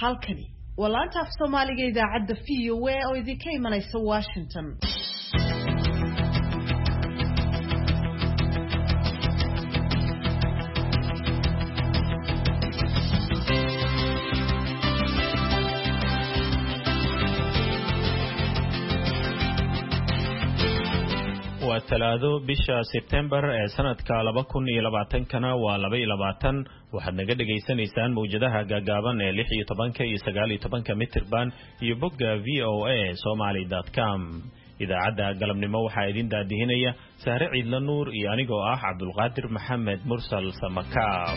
halkani walaanta af Soomaaliga idaacadda VOA oo idinka imanaysa Washington. talaado bisha September ee sanadka 2020 waa 22 waxaad naga dhageysanaysaan mowjadaha gaagaaban ee 16 iyo 19 mitir band iyo bogga voa somali.com. idaacadda galabnimo waxaa idin daadihinaya Sahre Ciidla Nuur iyo anigoo ah Cabdulqaadir Maxamed Mursal Samakaab.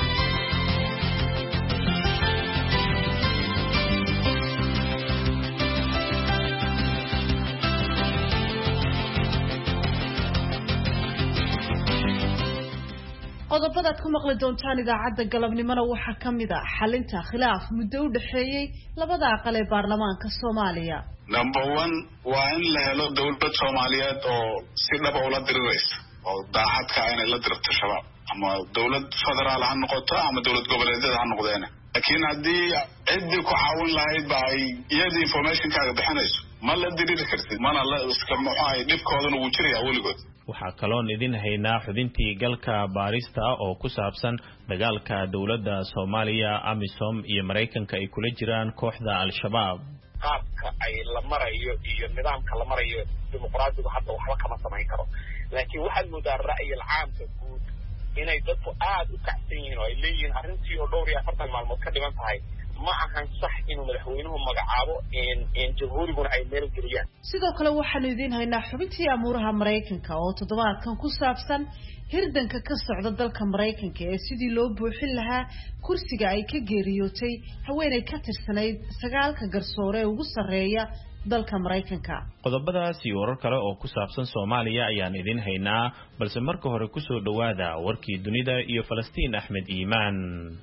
qodobadaad ku maqli doontaan idaacadda galabnimona waxaa kamid ah xalinta khilaaf muddo u dhaxeeyay labada aqal ee baarlamaanka Soomaaliya. Number 1 waa in la helo dawlad Soomaaliyeed oo si dhab ah ula diriraysa oo daacad ka ah inay la dirto shabaab ama dawlad federaal ha noqoto ama dawlad goboleedyada ha noqdeen. laakiin haddii cidii ku caawin lahayd baa iyada information-kaaga bixinayso ma la diriri kartid mana la iska maxay dhibkoodana uu jiray weligood. waxaa kaloon idin haynaa xubintii galka baarista oo ku saabsan dagaalka dawladda Soomaaliya AMISOM iyo Mareykanka ay kula jiraan kooxda Al-Shabaab. qaabka ay la marayo iyo nidaamka la marayo dimuqraadigu hadda waxba kama samayn karo laakiin waxaad moodaa ra'yiga caamka guud inay dadku aad u kacsan yihiin oo ay leeyihiin arrintii oo dhowr iyo 40 maalmood ka dhiman tahay ma ahan sax inuu madaxweynuhu magacaabo in jamhuuriguna ay meel geliyaan. sidoo kale waxaanu idin haynaa xubintii amuuraha Mareykanka oo toddobaadkan ku saabsan hirdanka ka socda dalka Mareykanka ee sidii loo buuxin lahaa kursiga ay ka geeriyootay haweeney ka tirsanayd 9 garsoore ee ugu sareeya dalka Mareykanka. qodobadaas iyo warar kale oo ku saabsan Soomaaliya ayaan idin haynaa balse marka hore ku soo dhawaada warkii dunida iyo Falastiin Axmed Iimaan.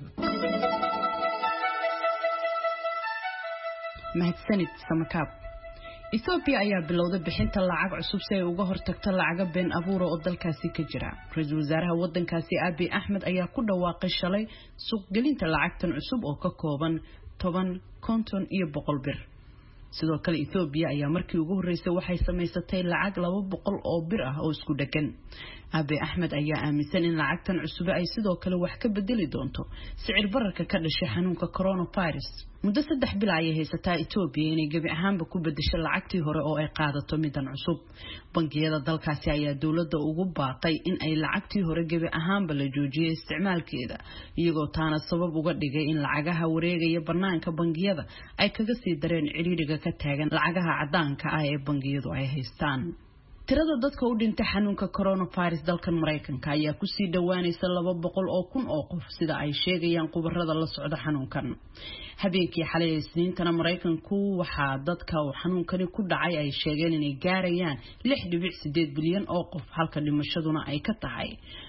mahadsanid Samakaab. Ethiopia ayaa bilowday bixinta lacag cusub si ay uga hortagto lacaga been abuur oo dalkaasi ka jira. Ra'iisul wasaaraha wadankaasi Abiy Ahmed ayaa ku dhawaaqay shalay suuq gelinta lacagtan cusub oo ka kooban 10 konton iyo 100 bir. sidoo kale Ethiopia ayaa markii ugu horeysay waxay samaysatay lacag 200 oo bir ah oo isku dhagan. Abiy Ahmed ayaa aaminsan in lacagtan cusub ay sidoo kale wax ka bedeli doonto sicir bararka ka dhashay xanuunka coronavirus. muddo 3 bil ay haysataa Ethiopia inay gabi ahaanba ku bedesho lacagtii hore oo ay qaadato midan cusub. Bangiyada dalkaasi ayaa dawladda ugu baaqay in ay lacagtii hore gabi ahaanba la joojiyo isticmaalkeeda iyagoo taana sabab uga dhigay in lacagaha wareegaya banaanka bangiyada ay kaga sii dareen ciriiriga ka taagan lacagaha cadaanka ah ee bangiyadu ay haystaan. tirada dadka u dhintay xanuunka coronavirus dalkan Mareykanka ayaa ku sii dhawaanaysa 200 oo kun oo qof sida ay sheegayaan khubarada la socda xanuunkan. habeenkii xalay Isniintana Mareykanku waxa dadka xanuunkani ku dhacay ay sheegeen inay gaarayaan 6.8 bilyan oo qof halka dhimashaduna ay ka tahay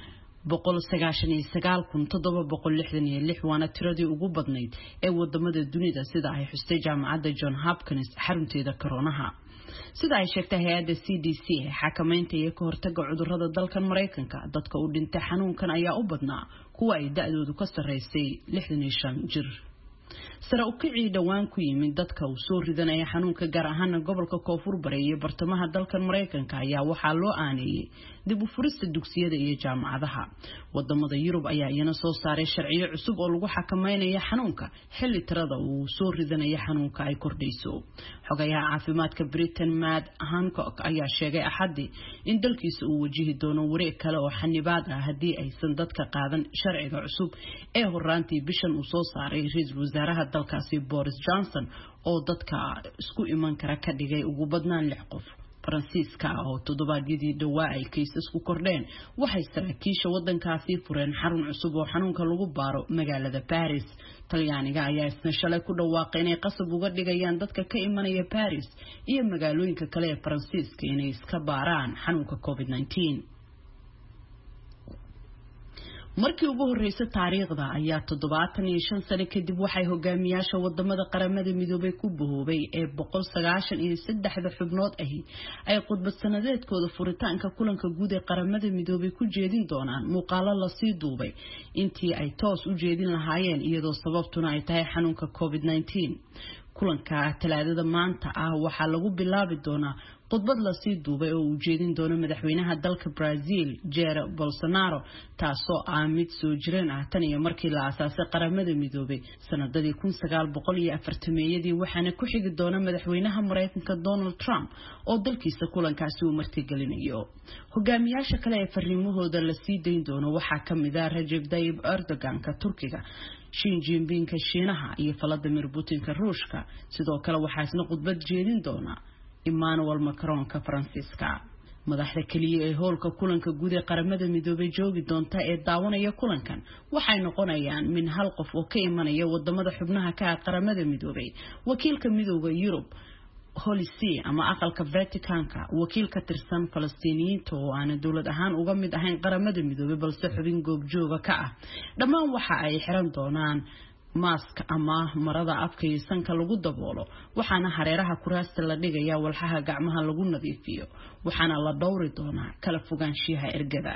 199,766 waana tiradii ugu badnayd ee wadamada dunida sida ay xustay jaamacadda John Hopkins xarunteeda koronaha. sida ay sheegtay hay'adda CDC xakameynta iyo ka hortagga cudurrada dalkan Mareykanka dadka u dhintay xanuunkan ayaa u badnaa kuwa ay da'doodu ka sareysay 65 jir. sare u kicii dhawaan ku yimid dadka uu soo ridanaya xanuunka gaar ahaan gobolka Koonfur Bari iyo bartamaha dalkan Mareykanka ayaa waxaa loo aaneeyay dib u furista dugsiyada iyo jaamacadaha. wadamada Yurub ayaa iyana soo saaray sharciyo cusub oo lagu xakameynayo xanuunka xilli tirada uu soo ridanaya xanuunka ay kordhayso. xogayaha caafimaadka Britain Matt Hancock ayaa sheegay Axadii in dalkiisa uu wajihi doono wareeg kale oo xanibaad ah haddii aysan dadka qaadan sharciga cusub ee horaantii bishan uu soo saaray ra'iisul wasaaraha dalkaasi Boris Johnson oo dadka isku iman kara ka dhigay ugu badnaan 6 qof. Faransiiska oo toddobaadyadii dhawaa ay kiisasku kordheen waxay saraakiisha wadankaasi fureen xarun cusub oo xanuunka lagu baaro magaalada Paris. Talyaaniga ayaa isna shalay ku dhawaaqay inay qasab uga dhigayaan dadka ka imanaya Paris iyo magaalooyinka kale ee Faransiiska inay iska baaraan xanuunka COVID-19. markii ugu horeysay taariikhda ayaa 75 sano kadib waxay hogaamiyaasha wadamada qaramada midoobay ku boobay ee 193 xubnood ahi ay khudbad sanadeedkooda furitaanka kulanka guud ee qaramada midoobay ku jeedin doonaan muuqaalo la sii duubay intii ay toos u jeedin lahaayeen iyadoo sababtuna ay tahay xanuunka COVID-19 kulanka talaadada maanta ah waxaa lagu bilaabi doonaa khudbad la sii duubay oo uu jeedin doono madaxweynaha dalka Brazil Jair Bolsonaro taasoo mid soo jireen ah tan iyo markii la aasaasay qaramada midoobay sanadii 1940 waxaana ku xigi doona madaxweynaha Mareykanka Donald Trump oo dalkiisa kulankaasi uu martigelinayo hogaamiyaasha kale ee fariimahooda la sii deyn doono waxaa kamid ah Recep Tayyip Erdogan ka Turkiga Xi Jinping ka Shiinaha iyo Vladimir Putin ka Ruushka sidoo kale waxaa isna khudbad jeedin doona Emmanuel Macron ka Faransiiska madaxda kaliya ee hoolka kulanka guud ee qaramada midoobay joogi doonta ee daawanaya kulankan waxay noqonayaan min hal qof oo ka imanaya wadamada xubnaha ka qaramada midoobay wakiilka midowga Yurub Holy ama aqalka Vaticanka wakiil ka tirsan Falastiiniyiinta oo aan dawlad ahaan uga mid ahayn qaramada midoobay balse xubin goobjooga ka ah dhammaan waxa ay xiran doonaan mask ama marada afka iyo sanka lagu daboolo waxaana hareeraha kuraasta la dhigaya walxaha gacmaha lagu nadiifiyo waxaana la dhowri doonaa kala fogaanshiyaha ergada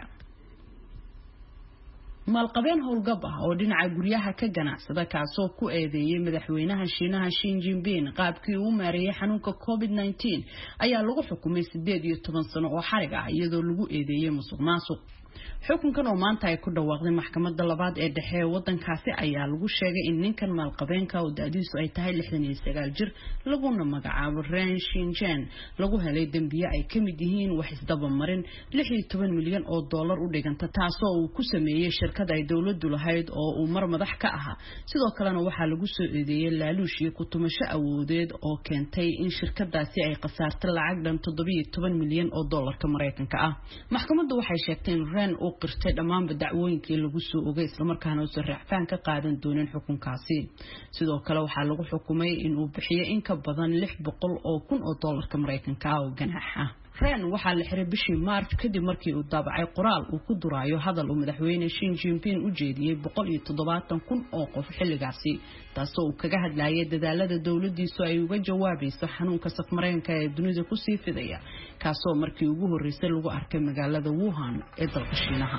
maalqabeen howlgab ah oo dhinaca guryaha ka ganacsada kaasoo ku eedeeyay madaxweynaha Shiinaha Xi Jinping qaabkii uu maareeyay xanuunka COVID-19 ayaa lagu xukumay 18 sano oo xarig ah iyadoo lagu eedeeyay musuqmaasuq xukunkan oo maanta ay ku dhawaaqday maxkamadda labaad ee dhexe ee wadankaasi ayaa lagu sheegay in ninkan maalqabeenka oo da'diisu ay tahay 69 jir laguna magacaabo Ren Xinjian lagu helay dambiye ay kamid yihiin wax isdaba marin 16 milyan oo dollar u dhiganta taasoo uu ku sameeyay shirkad ay dawladdu lahayd oo uu mar madax ka ahaa sidoo kalena waxaa lagu soo eedeeyay laaluush iyo ku tumasho awoodeed oo keentay in shirkadaasi ay qasaarto lacag dhan 17 milyan oo dollarka Mareykanka ah maxkamaddu waxay sheegtay in Ren uu qirtay dhammaan dacwooyinkii lagu soo oogay isla markaana uu raaxfaan ka qaadan doonin xukunkaasi sidoo kale waxaa lagu xukumay in uu bixiyo in ka badan 600 oo kun oo dollarka Mareykanka ah oo ganaax ah Ren waxaa la xiray bishii March kadib markii uu daabacay qoraal uu ku duraayo hadal uu madaxweyne Xi Jinping u jeediyay 170 kun oo qof xilligaasi taasoo uu kaga hadlayay dadaalada dawladdiisu ay uga jawaabayso xanuunka safmareenka ee dunida ku sii fidaya kaasoo markii ugu horeysay lagu arkay magaalada Wuhan ee dalka Shiinaha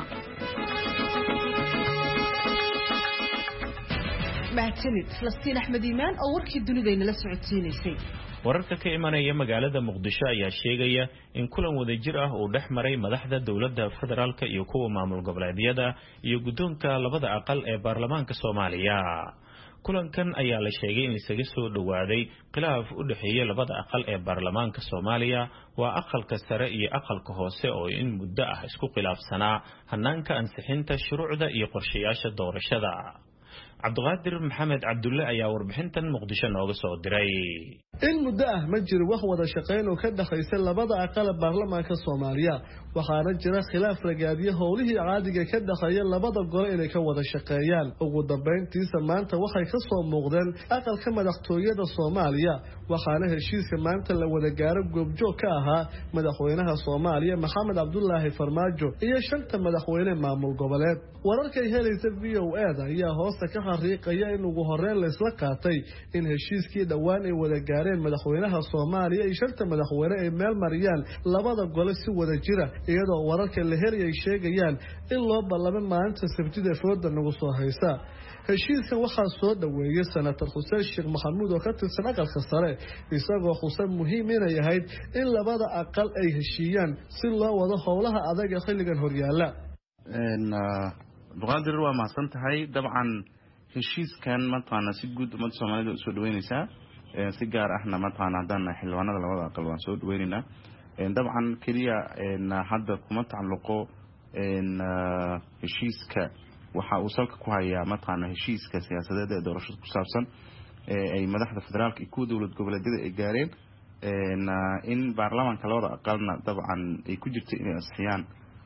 mahadsanid Falastiin Axmed Iimaan oo warkii dunida inala socodsiinaysay wararka ka imanaya magaalada Muqdisho ayaa sheegaya in kulan wadajir ah uu dhex maray madaxda dawladda federaalka iyo kuwa maamul goboleedyada iyo guddoonka labada aqal ee baarlamaanka Soomaaliya kulankan ayaa la sheegay in isaga soo dhawaaday khilaaf u dhaxeeya labada aqal ee baarlamaanka Soomaaliya waa aqalka sare iyo aqalka hoose oo in muddo ah isku khilaafsanaa hanaanka ansixinta shuruucda iyo qorshayaasha doorashada Cabdiqaadir Maxamed Cabdulle ayaa warbixintan Muqdisho nooga soo diray in muddo ah ma jiro wax wada shaqeyn oo ka dhaxaysa labada aqal ee baarlamaanka Soomaaliya waxaana jira khilaaf ragaadiye howlihii caadiga ka dhaxaya labada gole inay ka wada shaqeeyaan ugu dambeyntiisa maanta waxay ka soo muuqdeen aqalka madaxtooyada Soomaaliya waxaana heshiiska maanta la wada gaaro goobjoog ka ahaa madaxweynaha Soomaaliya Maxamed Cabdullaahi Farmaajo iyo shanta madaxweyne maamul goboleed wararka ay helaysa VOA ayaa hoosta ka xariiqaya in ugu horreyn la isla qaatay in heshiiskii dhawaan ay wada gaareen madaxweynaha Soomaaliya iyo shanta madaxweyne ay meel mariyaan labada gole si wada jira iyadoo wararka la helay sheegayaan in loo ballamay maalinta Sabtida fooda nagu soo haysa heshiiskan waxaa soo dhaweeyay senator Xuseen Sheekh Maxamuud oo ka tirsan aqalka sare isagoo xuseen muhiim inay yahay in labada aqal ay heshiiyaan si loo wado howlaha adag ee xilligan horyaala Cabdiqaadir waa mahadsan tahay dabcan heshiiskan matana si guud umada Soomaalida u soo dhaweynaysa si gaar ahna matana haddana xilwaanada labada aqal waan soo dhaweynaynaa dabcan kaliya hadda kuma tacalluqo heshiiska waxa uu salka ku hayaa matana heshiiska siyaasadeed ee doorashada ku saabsan ay madaxda federaalka iyo dawlad goboleedyada ay gaareen in baarlamaanka labada aqalna dabcan ay ku jirtay inay asxiyaan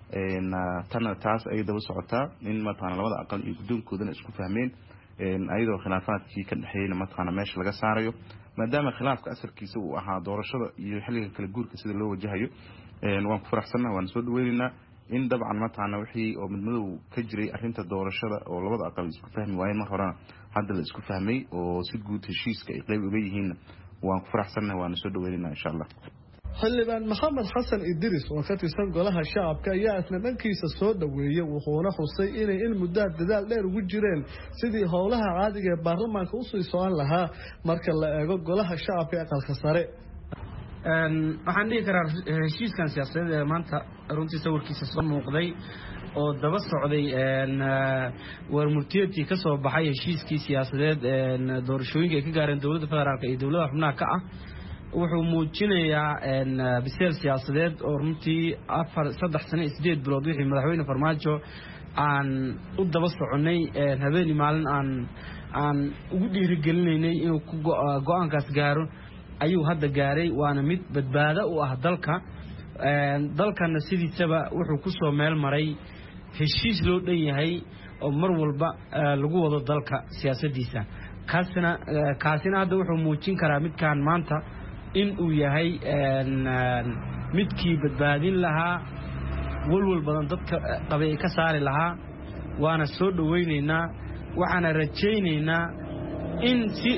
taas ay daba socotaa in matana labada aqal iyo guddoonkoodana isku fahmeen ayadoo khilaafaadkii ka dhaxeeyay matana meesha laga saarayo maadaama khilaafka asalkiisa uu ahaa doorashada iyo xilliga kala guurka sida loo wajahayo waan ku faraxsanahay waan soo dhaweynaynaa in dabcan mataqaana wixii oo midmadow ka jiray arrinta doorashada oo labada aqal isku fahmi waayeen mar horena hadda la isku fahmay oo si guud heshiiska ay qayb uga yihiin waan ku faraxsanahay waan soo dhaweynaynaa insha Allah xildhibaan maxamed xasan idris oo ka tirsan golaha shacabka ayaa isna dhankiisa soo dhaweeyay wuxuuna xusay inay in muddo dadaal dheer ugu jireen sidii howlaha caadiga ee baarlamaanka u sii socon lahaa marka la eego golaha shacabka ee aqalka sare waxaan dhihi karaa heshiiskan siyaasadeed ee maanta runtii sawirkiisa soo muuqday oo daba socday warmurtiyeedkii ka soo baxay heshiiskii siyaasadeed doorashooyinka ay ka gaareen dowladda federaalka iyo dowladaha xubnaha ka ah wuxuu muujinayaa biseel siyaasadeed oo runtii 3 sano 8 bilood wixii madaxweyne farmaajo aan u daba soconay habeenii maalin aan ugu dhiirigelinaynay inuu go'aankaas gaaro ayuu hadda gaaray waana mid badbaado u ah dalkana sidiisaba wuxuu ku soo meel maray heshiis loo dhan yahay oo mar walba lagu wado dalka siyaasadiisa kaasina hadda wuxuu muujin karaa midkaan maanta in uu yahay midkii badbaadin lahaa walwal badan dadka qabay ka saari lahaa waana soo dhaweynaynaa waxaana rajaynaynaa in si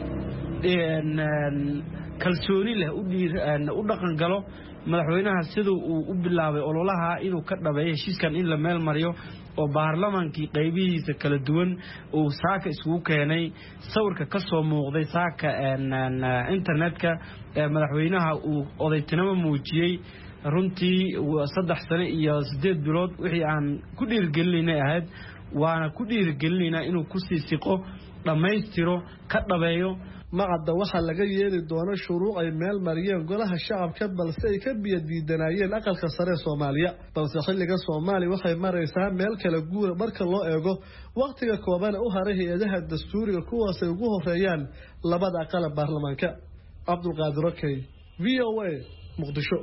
kalsooni leh u dhaqan galo madaxweynaha sidoo uu u bilaabay ololaha inuu ka dhabeeyo heshiiskan in la meel mariyo oo baarlamaankii qaybihiisa kala duwan uu saaka isugu keenay sawirka ka soo muuqday saaka internetka madaxweynaha uu odaytinimo muujiyay runtii 3 sano iyo 8 bilood wixii aan ku dhiirigelinay ahayd waana ku dhiirigelinaynaa inuu ku sii siqo dhammaystiro ka dhabeeyo macadda waxaa laga yeeli doono shuruuc ay meel mariyeen golaha shacabka balse ay ka biyadiidanayeen aqalka sare Soomaaliya balse xilliga Soomaaliya waxay maraysaa meel kala guur marka loo eego waqtiga kooban u haray hay'adaha dastuuriga kuwaas ay ugu horeeyaan labada aqal baarlamaanka Abdulqaadir Okey VOA Muqdisho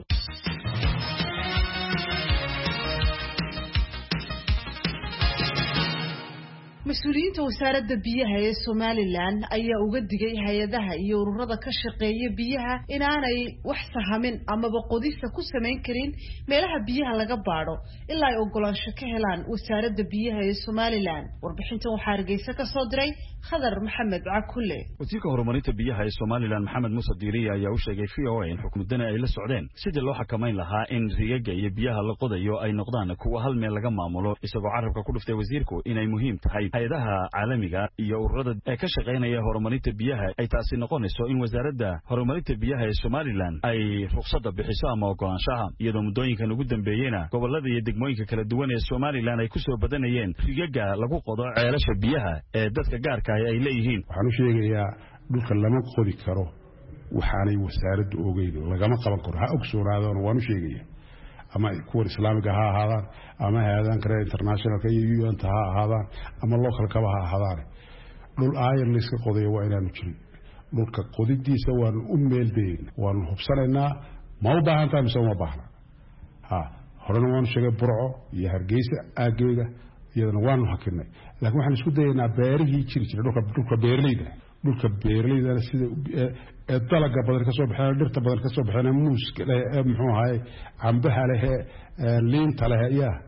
mas-uuliyiinta wasaaradda biyaha ee Somaliland ayaa uga digay hay'adaha iyo ururada ka shaqeeya biyaha inaanay wax sahamin ama qodista ku sameyn karin meelaha biyaha laga baaro ilaa ay ogolaansho ka helaan wasaaradda biyaha ee Somaliland warbixinta waxaa Hargeysa ka soo diray Khadar Maxamed Cakulle wasiirka horumarinta biyaha ee Somaliland Maxamed Muuse Diiri ayaa u sheegay VOA in xukuumadana ay la socdeen sidii loo xakameyn lahaa in rigaga iyo biyaha la qodayo ay noqdaan kuwa hal meel laga maamulo isagoo carabka ku dhuftay wasiirku inay muhiim tahay hay'adaha caalamiga iyo ururada ee ka shaqeynaya horumarinta biyaha ay taasi noqonayso in wasaaradda horumarinta biyaha ee Somaliland ay ruqsadda bixiso ama ogolaanshaha iyadoo muddooyinkan ugu dambeeyayna gobolada iyo degmooyinka kala duwan ee Somaliland ay ku soo badanayeen rigaga lagu qodo ceelasha biyaha ee dadka gaarka ah ay leeyihiin waxaan u sheegayaa dhulka lama qodi karo waxaanay wasaaraddu ogeyn lagama qaban karo ha ogsoonaadaan waan u sheegayaa ama kuwa islaamiga ha ahaadaan ama hay'adahan kale internationalka iyo UN ha ahaadaan ama local kaba ha ahaadaan dhul aayar la iska qodayo waa inaanu jirin dhulka qodidiisa waan u meeldeyn waan hubsanaynaa ma u baahan tahay mise uma baahna horena waanu sheegay Burco iyo Hargeysa aageega iyadana waanu hakinay laakiin waxaan isku dayaynaa beerihii jiri jiray dhulka beeraleyda sida dalaga badan ka soo baxay dhirta badan ka soo baxay muuska muxuu ahay cambaha leh liinta leh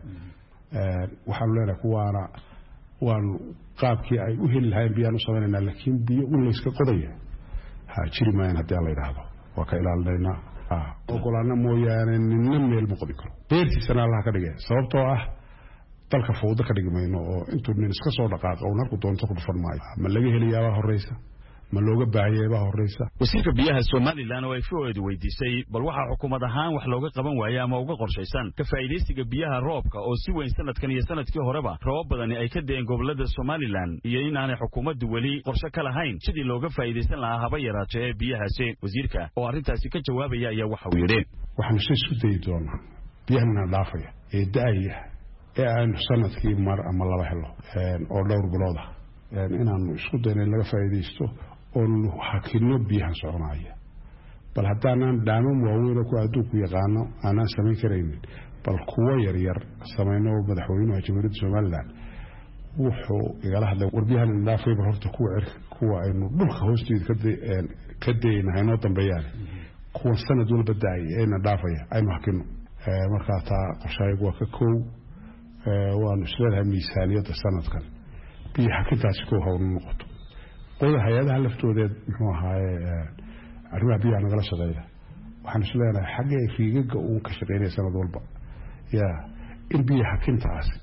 waxaan leenahay kuwaana waan qaabkii ay u heli lahayn biyaan u sameynaa laakiin biyo u la iska qodaya jiri maayaan haddii la yiraahdo waa ka ilaalinaynaa ogolaana mooyaane ninna meel ma qodi karo beertiisana Allah ka dhigay sababtoo ah dalka fowda ka dhigmayno oo intuu nin iska soo dhaqaaqo oo narku doonto ku dhufan maayo ma laga heliyaa horeysa ma looga baahiyeeba horeysa wasiirka biyaha Somaliland oo ay fuud weydiisay bal waxa xukuumad ahaan wax looga qaban waayay ama uga qorshaysan ka faa'iideysiga biyaha roobka oo si weyn sanadkan iyo sanadkii horeba roob badan ay ka deeyeen gobolada Somaliland iyo in aanay xukuumaddu wali qorshe ka lahayn sidii looga faa'iideysan lahaa haba yaraatee biyahaasi wasiirka oo arintaasi ka jawaabaya ayaa waxa uu yiri waxaan isku dayi doonaa biyaha dhaafaya ee daaya ee aan sanadkii mar ama laba helo oo dhowr bilood ah inaan isku dayno laga faa'iideysto oo hakino biyaha soconaya bal haddaan dhaaman waaweyn ku adduunku yaqaano aanan samayn karaynin bal kuwa yar yar samayno madaxweynaha Jamhuuriyadda Somaliland wuxuu igala hadlay warbiyahan dhaafay horta kuwa aynu dhulka hoostiisa ka deeynahay noo dambeeyaan kuwa sanad walba daay ayna dhaafaya aynu hakino marka taa qorshaygu waa ka koow waanu isleedahay miisaaniyadda sanadkan biyo xakintaasi ku hawl noqoto qodob hay'adaha laftoodeed muxuu ahaaye arrimaha biyaha nagala shaqeeya waxaan isleedahay xaggee riigaga uu ka shaqeynaya sanad walba in biyo xakintaasi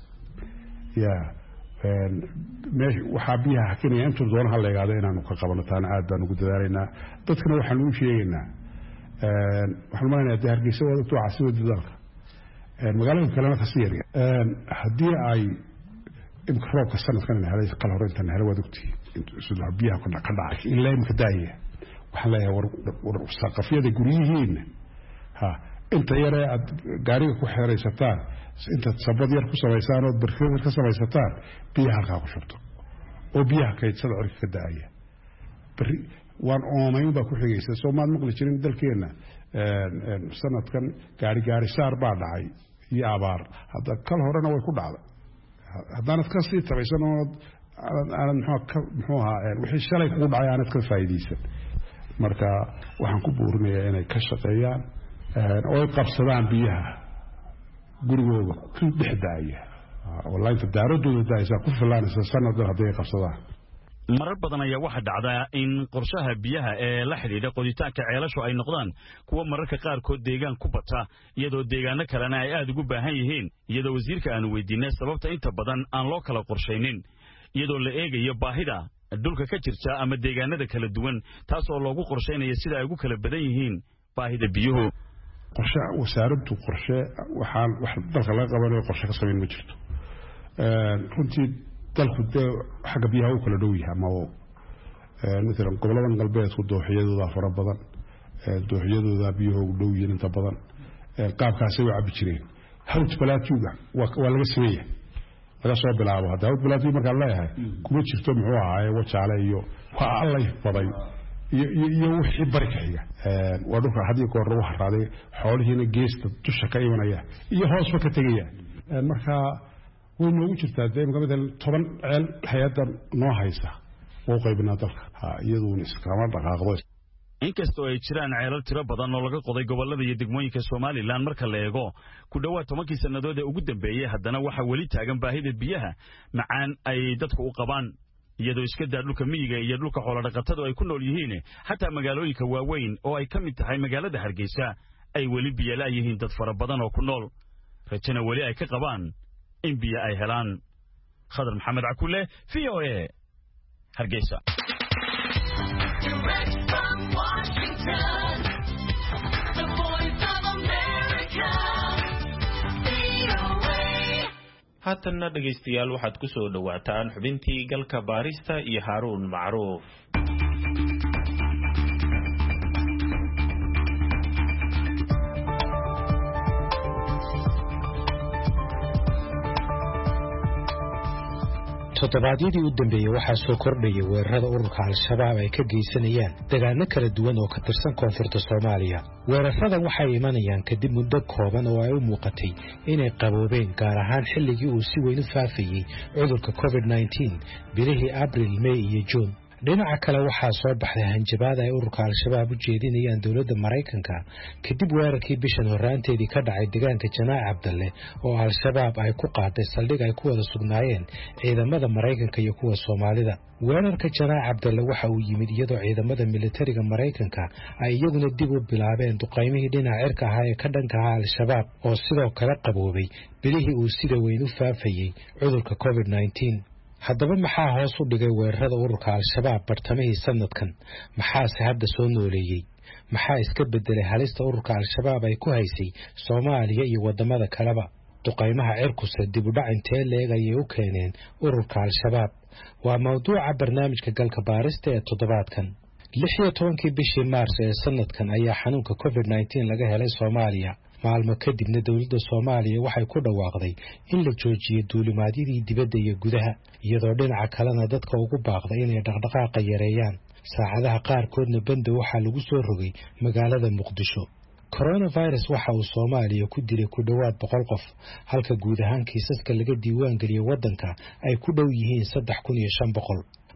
waxaa biyaha xakinaya intuu doonaha la egaado inaanu ka qabano taana aad baan ugu dadaalaynaa dadkana waxaanu u sheegaynaa waxaan malaynayaa dee Hargeysa waa dadku caasimadda dalka magaalooyin kalena kasii yar haddii ay imka roobka sanadkan helay kala hor intaan helay waad ogtihiin sidoo biyaha ka dhacay ilaa imka daaya waxaan leeyahay war saqafyada guryihiina inta yare aad gaariga ku xeeraysataan inta sabad yar ku samaysaan oo barkada ka samaysataan biyaha halkaa ku shubto oo biyaha kaydsada cirka ka daaya bari waan oomayn baa ku xigaysa Soomaad maqli jirin dalkeena sanadkan gaari saar baa dhacay iyo abaar hadda kal horena way ku dhacday haddana ka sii tabaysan oo aan muxuu ahaa wixii shalay ku dhacay aan ka faa'iideysan marka waxaan ku buurinayaa inay ka shaqeeyaan oo qabsadaan biyaha gurigooda ku dhexdaaya wallahi tadaaradooda daaysa ku filaanaysa sanadkan haday qabsadaan marar badan ayaa waxa dhacda in qorshaha biyaha ee la xiriira qoditaanka ceelasho ay noqdaan kuwa mararka qaarkood deegaan ku bata iyadoo deegaano kalena ay aad ugu baahan yihiin iyadoo wasiirka aanu weydiinay sababta inta badan aan loo kala qorshaynin iyadoo la eegayo baahida dhulka ka jirta ama deegaanada kala duwan taas oo loogu qorsheynayo sida ay ugu kala badan yihiin baahida biyuhu qorshe wasaaraddu qorshe waxaan wax dalka laga qabanayo qorshe ka sameyn ma jirto runtii dalku xagga biyaha uu kala dhow yahay ama مثلا gobolladan galbeedku dooxiyadooda fara badan dooxiyadooda biyuhu dhow yihiin inta badan qaabkaasay u cabi jireen hawd balaatiga waa laga sameeyay laga soo bilaabo hadda hawd balaatiga marka la yahay kuma jirto muxuu ahaay wajaale iyo waa allay baday iyo wixii barkayga waa dhulka hadii koor lagu haraaday xoolihiina geesta dusha ka imanaya iyo hoosba ka tagaya marka way noogu jirtaa deegaanka midal 10 ceel hay'adan noo haysa oo qaybina dalka iyadoo iskama dhaqaaqdo inkastoo ay jiraan ceelal tiro badan oo laga qoday gobolada iyo degmooyinka Soomaaliland marka la eego ku dhawaad 10 sanadood ee ugu dambeeyay haddana waxa wali taagan baahida biyaha macaan ay dadku u qabaan iyadoo iska daa dhulka miyiga iyo dhulka xoolo dhaqatada ay ku nool yihiin hatta magaalooyinka waaweyn oo ay kamid tahay magaalada Hargeysa ay wali biyo la yihiin dad fara badan oo ku nool rajana wali ay ka qabaan in biyo ay helaan Khadar Maxamed Akule VOA Hargeysa haatanna dhageystayaal waxaad ku soo dhawaataan xubintii galka baarista iyo Haruun Macruuf todobaadyadii u dambeeyay waxaa soo kordhayay weerarada ururka al-shabaab ay ka geysanayaan deegaano kala duwan oo ka tirsan koonfurta Soomaaliya weeraradan waxay imanayaan kadib muddo kooban oo ay u muuqatay inay qaboobeen gaar ahaan xilligii uu si weyn u faafayay cudurka COVID-19 bilihii Abriil, May iyo June dhinaca kale waxaa soo baxday hanjabaad ay ururka al-shabaab u jeedinayaan dawladda Mareykanka kadib weerarkii bishan horaanteedii ka dhacay deegaanka Janaac Cabdalle oo al-shabaab ay ku qaaday saldhig ay ku wada sugnaayeen ciidamada Mareykanka iyo kuwa Soomaalida weerarka Janaac Cabdalle waxa uu yimid iyadoo ciidamada militariga Mareykanka ay iyaguna dib u bilaabeen duqeymihii dhinaca cirka ah ee ka dhanka ah al-shabaab oo sidoo kale qaboobay bilihii uu sida weyn u faafayay cudurka COVID-19 haddaba maxaa hoos u dhigay weerarada ururka al-shabaab bartamihii sanadkan maxaase hadda soo nooleeyay maxaa iska bedelay halista ururka al-shabaab ay ku haysay Soomaaliya iyo wadamada kaleba duqeymaha cirkusa dib u dhac intee leeg ayay u keeneen ururka al-shabaab waa mawduuca barnaamijka galka baarista ee toddobaadkan 16 bishii Maars ee sanadkan ayaa xanuunka COVID-19 laga helay Soomaaliya maalmo kadibna dawladda Soomaaliya waxay ku dhawaaqday in la joojiyo duulimaadyadii dibadda iyo gudaha iyadoo dhinaca kalena dadka ugu baaqday inay dhaqdhaqaaqa yareeyaan saacadaha qaarkoodna banda waxaa lagu soo rogay magaalada Muqdisho coronavirus waxa uu Soomaaliya ku dilay ku dhawaad 100 qof halka guud ahaan kiisaska laga diiwaan geliyay wadanka ay ku dhow yihiin 3500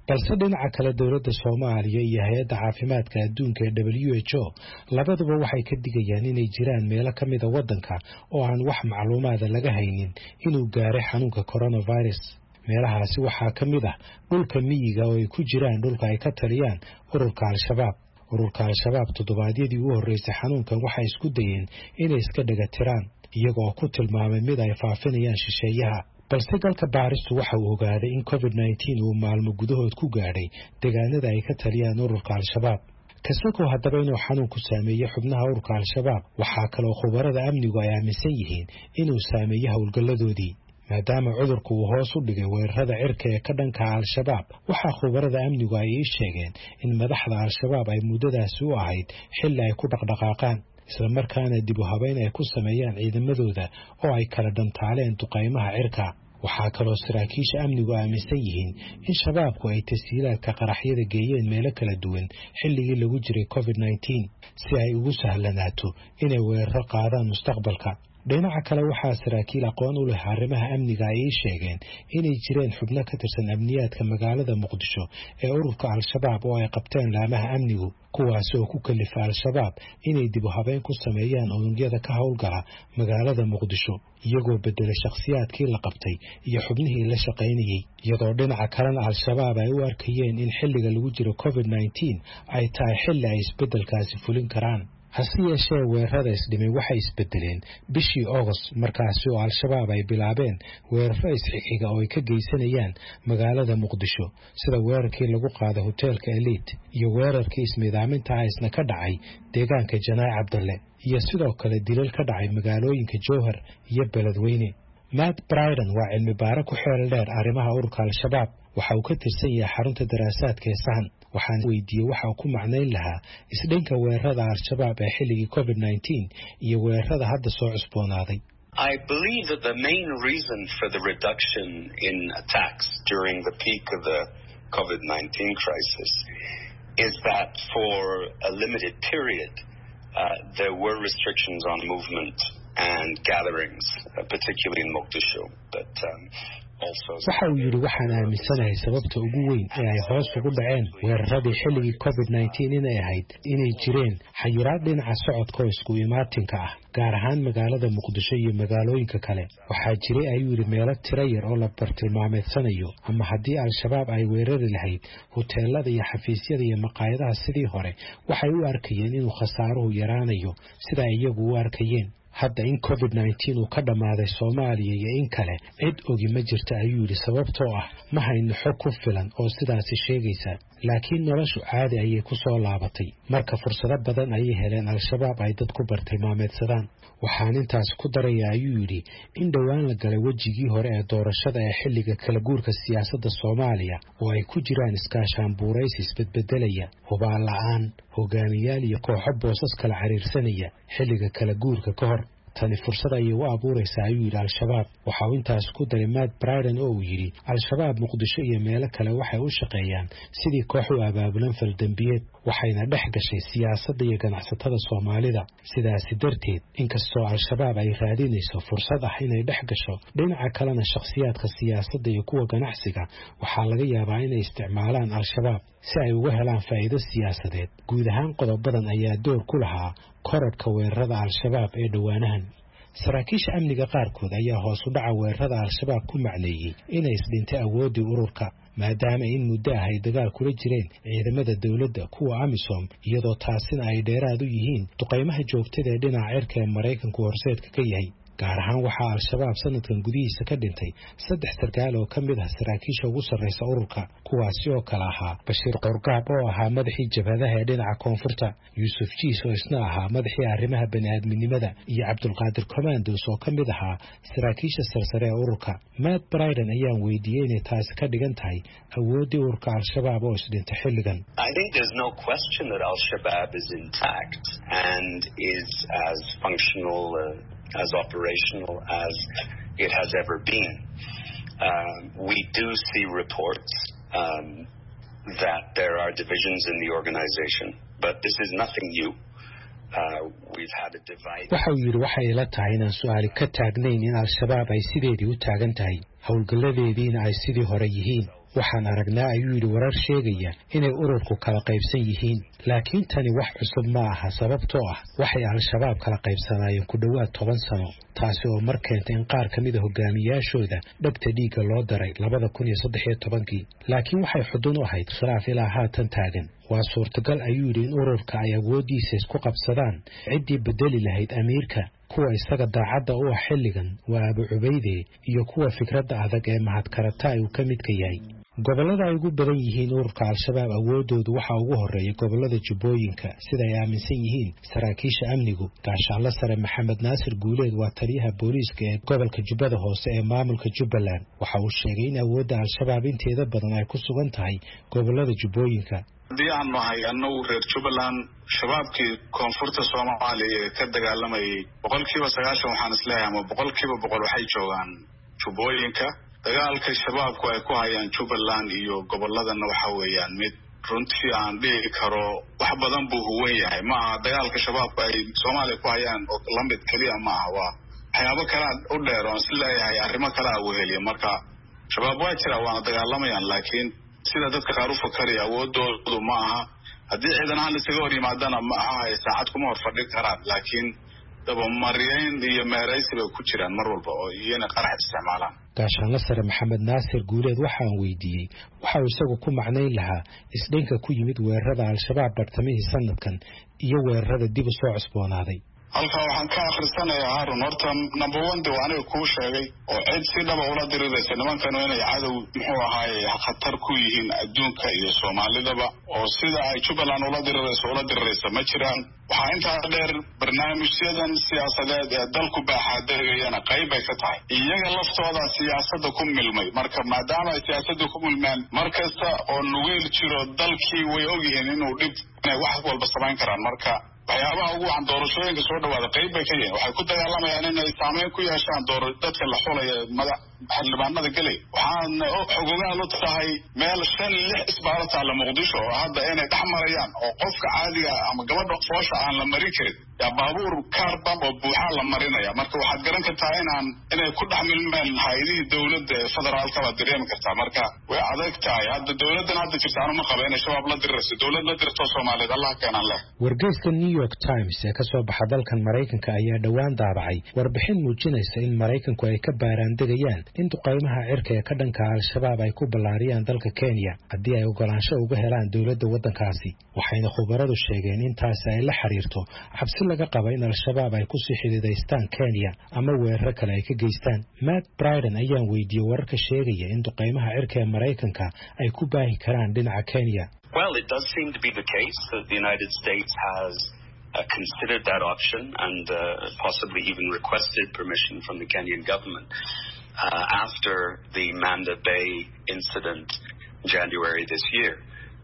balse dhinaca kale dowladda Soomaaliya iyo hay'adda caafimaadka adduunka ee WHO labaduba waxay ka digayaan inay jiraan meelo ka mid ah waddanka oo aan wax macluumaad laga haynin inuu gaaray xanuunka coronavirus. meelahaasi waxaa ka mid ah dhulka miyiga oo ay ku jiraan dhulka ay ka taliyaan ururka Al-Shabaab. ururka Al-Shabaab toddobaadyadii u horeysay xanuunkan waxay isku dayeen inay iska dhagatiraan iyagoo ku tilmaamay mid ay faafinayaan shisheeyaha. balse galka baaristu waxa uu ogaaday in COVID-19 uu maalmo gudahood ku gaadhay deegaanada ay ka taliyaan ururka Al-Shabaab. kasakoo haddaba inuu xanuun ku saameeyey xubnaha ururka Al-Shabaab waxaa kaloo khubarada amnigu ay aaminsan yihiin inuu saameeyey howlgalladoodii. maadaama cudurku uu hoos u dhigay weerarada cirka ee ka dhanka Al-Shabaab waxaa khubarada amnigu ay sheegeen in madaxda Al-Shabaab ay muddadaasi u ahayd xilli ay ku dhaqdhaqaaqaan isla markaana dib u habeyn ay ku sameeyaan ciidamadooda oo ay kala dhantaaleen duqaymaha cirka. waxaa kaloo saraakiisha amnigu aaminsan yihiin in shabaabku ay tashiilaadka qaraxyada geeyeen meelo kala duwan xilligii lagu jiray COVID-19 si ay ugu sahlanaato inay weeraro qaadaan mustaqbalka. dhinaca kale waxaa saraakiil aqoon u leh arrimaha amniga ay sheegeen inay jireen xubno ka tirsan amniyaadka magaalada Muqdisho ee ururka Al-Shabaab oo ay qabteen laamaha amnigu kuwaas oo ku kalifa Al-Shabaab inay dib u habeyn ku sameeyaan unugyada ka howlgala magaalada Muqdisho iyagoo bedelay shakhsiyaadkii la qabtay iyo xubnihii la shaqaynayay. iyadoo dhinaca kalena Al-Shabaab ay u arkayeen in xilliga lagu jiro COVID-19 ay tahay xilli ay isbedelkaasi fulin karaan. hase yeeshee weerarada isdhimay waxay isbedeleen bishii August markaasi oo Al-Shabaab ay bilaabeen weeraro isxiga oo ay ka geysanayaan magaalada Muqdisho sida weerarkii lagu qaaday hoteelka Elite iyo weerarkii ismiidaaminta isna ka dhacay deegaanka Janaac Cabdalle iyo sidoo kale dilal ka dhacay magaalooyinka Jowhar iyo Beledweyne. Matt Bryden waa cilmi baare ku xeel dheer arrimaha ururka Al-Shabaab waxa uu ka tirsan yahay xarunta daraasaadka ee Sahan. waxaan weydiiyey waxa uu ku macnayn lahaa isdhinka weerarada Al-Shabaab ee xilligii COVID-19 iyo weerarada hadda soo cusboonaaday. I believe that the main reason for the reduction in attacks during the peak of the COVID-19 crisis is that for a limited period there were restrictions on movement and gatherings, particularly in Mogadishu, but waxa uu yidhi waxaan aaminsanahay sababta ugu weyn ee ay hoos ugu dhaceen weeraradii xilligii COVID-19 inay ahayd inay jireen xayiraad dhinaca socodka oo isku imaatinka ah gaar ahaan magaalada Muqdisho iyo magaalooyinka kale. waxaa jiray ayuu yidhi meelo tiro yar oo la bartilmaameedsanayo ama haddii Al-Shabaab ay weerari lahayd hoteelada iyo xafiisyada iyo maqaayadaha sidii hore waxay u arkayeen inuu khasaaruhu yaraanayo sida ay iyagu u arkayeen. hadda in COVID-19 uu ka dhamaaday Soomaaliya iyo in kale cid ogi ma jirto ayuu yidhi sababtoo ah ma hayno xog ku filan oo sidaasi sheegaysa. laakiin noloshu caadi ayay ku soo laabatay marka fursado badan ayay heleen Al-Shabaab ay dad ku bartilmaameedsadaan. waxaan intaas ku darayaa ayuu yidhi in dhowaan la galay wejigii hore ee doorashada ee xilliga kala guurka siyaasadda Soomaaliya oo ay ku jiraan iskaashaan buuraysi isbedbedelaya hubaal la'aan hogaamiyaal iyo kooxo boosas kala xiriirsanaya xilliga kala guurka ka hor. tani fursad ayay u abuuraysaa ayuu yidhi Al-Shabaab. waxa uu intaas ku daray Matt Bryden oo uu yidhi Al-Shabaab Muqdisho iyo meelo kale waxay u shaqeeyaan sidii koox u abaabulan faldambiyeed waxayna dhex gashay siyaasadda iyo ganacsatada Soomaalida. sidaasi darteed inkastoo Al-Shabaab ay raadinayso fursad ah inay dhex gasho dhinaca kalena shakhsiyaadka siyaasadda iyo kuwa ganacsiga waxaa laga yaabaa inay isticmaalaan Al-Shabaab si ay uga helaan faa'iido siyaasadeed. guud ahaan qodobadan ayaa door ku lahaa korodhka weerarada Al-Shabaab ee dhowaanahan. saraakiisha amniga qaarkood ayaa hoos u dhaca weerarada Al-Shabaab ku macneeyey inay isdhintay awooddii ururka maadaama in muddo ah ay dagaal kula jireen ciidamada dawladda kuwa AMISOM iyadoo taasina ay dheeraad u yihiin duqaymaha joogtada ee dhinaca cirka ee Maraykanku horseedka ka yahay. gaar ahaan waxaa Al-Shabaab sanadkan gudihiisa ka dhintay 3 sarkaal oo ka mid ah saraakiisha ugu sarreysa ururka kuwaasi oo kala ahaa Bashiir Qorgaab oo ahaa madaxii jabhadaha ee dhinaca koonfurta, Yusuf Jiis oo isna ahaa madaxii arrimaha bani'aadminimada iyo Cabdulqaadir Commandos oo ka mid ahaa saraakiisha sarsare ee ururka. Matt Bryden ayaan weydiiyey inay taasi ka dhigan tahay awooddii ururka Al-Shabaab oo isdhintay xilligan. I think there's no question that Al-Shabaab is intact and is as functional as operational as it has ever been. We do see reports that there are divisions in the organization, but this is nothing new. We've had a divide. waxa uu yidhi waxay ila tahay inaan su'aali ka taagnayn in Al-Shabaab ay sideedii u taagan tahay howlgalladeediina ay sidii hore yihiin. waxaan aragnaa ayuu yidhi warar sheegaya inay ururku kala qaybsan yihiin laakiin tani wax cusub ma aha sababtoo ah waxay al-shabaab kala qaybsanaayeen ku dhowaad 10 sano taasi oo mar keentay in qaar ka mid ah hogaamiyaashooda dhagta dhiigga loo daray 2013 laakiin waxay xudun u ahayd khilaaf ilaa haatan taagan waa suurtagal ayuu yidhi in ururka ay awoodiisa isku qabsadaan ciddii bedeli lahayd amiirka kuwa isaga daacadda u ah xilligan waa Abu Cubayde iyo kuwa fikradda adag ee mahadkarata uu ka midka yahay gobolada ay ugu badan yihiin ururka al-shabaab awoodoodu waxa ugu horeeya gobolada Jubbooyinka sida ay aaminsan yihiin saraakiisha amnigu gaashaanle sare Maxamed Naasir Guuleed waa taliyaha booliiska ee gobolka Jubbada Hoose ee maamulka Jubbaland waxa uu sheegay in awoodda al-shabaab inteeda badan ay ku sugan tahay gobolada Jubbooyinka haddii aan nahay annagu reer Jubbaland shabaabkii koonfurta Soomaaliya ee ka dagaalamayay 90% waxaan isleeyahay ama 100% waxay joogaan Jubbooyinka dagaalka shabaabku ay ku hayaan Jubbaland iyo goboladana waxa weeyaan mid runtii aan dhihi karo wax badan buu huwan yahay ma aha dagaalka shabaabku ay Soomaaliya ku hayaan oo lamid kaliya ma aha waa waxyaabo kale u dheer oo isleeyahay arrimo kale ah weheliya marka shabaab waa jira waa dagaalamayaan laakiin sida dadka qaar u fakaraya awoodoodu ma aha haddii ciidan aan isaga hor yimaadana ma aha ay saacad kuma hor fadhi karaan laakiin daba mariyeen iyo meeraysi bay ku jiraan mar walba oo iyana qarax isticmaalaan gaashaanle sare Maxamed Naasir Guuleed waxaan weydiiyey waxa uu isagu ku macnayn lahaa isdhinka ku yimid weerarada al-shabaab bartamihii sanadkan iyo weerarada dib u soo cusboonaaday halka waxaan ka akhrisanayaa Harun horta number 1 waa aniga ku sheegay oo cid si dhaba ula diriraysa nimankan inay cadow muxuu ahaay khatar ku yihiin adduunka iyo Soomaalidaba oo sida ay Jubbaland ula diriraysa ma jiraan waxa inta dheer barnaamijyadan siyaasadeed ee dalku baaxadeeyana qayb ay ka tahay iyaga laftooda siyaasadda ku milmay marka maadaama ay siyaasadda ku milmeen markasta oo nuwiil jiro dalkii way ogyihiin inuu dhib inay wax walba samayn karaan marka waxyaabaha ugu wacan doorashooyinka soo dhawaada qayb bay ka yihiin waxay ku dagaalamayaan inay saameyn ku yeeshaan dadka la xulaya xildhibaanada galay waxaana xogogaal u tahay meel 5-6 isbaaro taala Muqdisho oo hadda inay dhex marayaan oo qofka caadiga ama gabadha foosha aan la marin karin yaa baabuur kaarbam oo buuxa la marinaya marka waxaad garan kartaa inay ku dhex milmeen hay'adihii dowladda ee federaalka baad dareemi kartaa marka way adag tahay hadda dowladdan hadda jirta anu ma qaba inay shabaab la dirirayso dowlad la dirto Soomaaliyeed Allah keenan leh wargeyska New York Times ee ka soo baxa dalkan Mareykanka ayaa dhawaan daabacay warbixin muujinaysa in Mareykanku ay ka baaraan degayaan in duqeymaha cirka ee ka dhanka al-shabaab ay ku ballaariyaan dalka Kenya haddii ay ogolaansho uga helaan dowladda waddankaasi waxayna khubaradu sheegeen in taasi ay la xiriirto cabsi laga qabo in al-shabaab ay ku sii xididaystaan Kenya ama weerar kale ay ka geystaan Matt Bryden ayaan weydiiyey wararka sheegaya in duqeymaha cirka ee Mareykanka ay ku baahi karaan dhinaca Kenya Well, it does seem to be the case that the United States has considered that option and possibly even requested permission from the Kenyan government after the Manda Bay incident in January this year,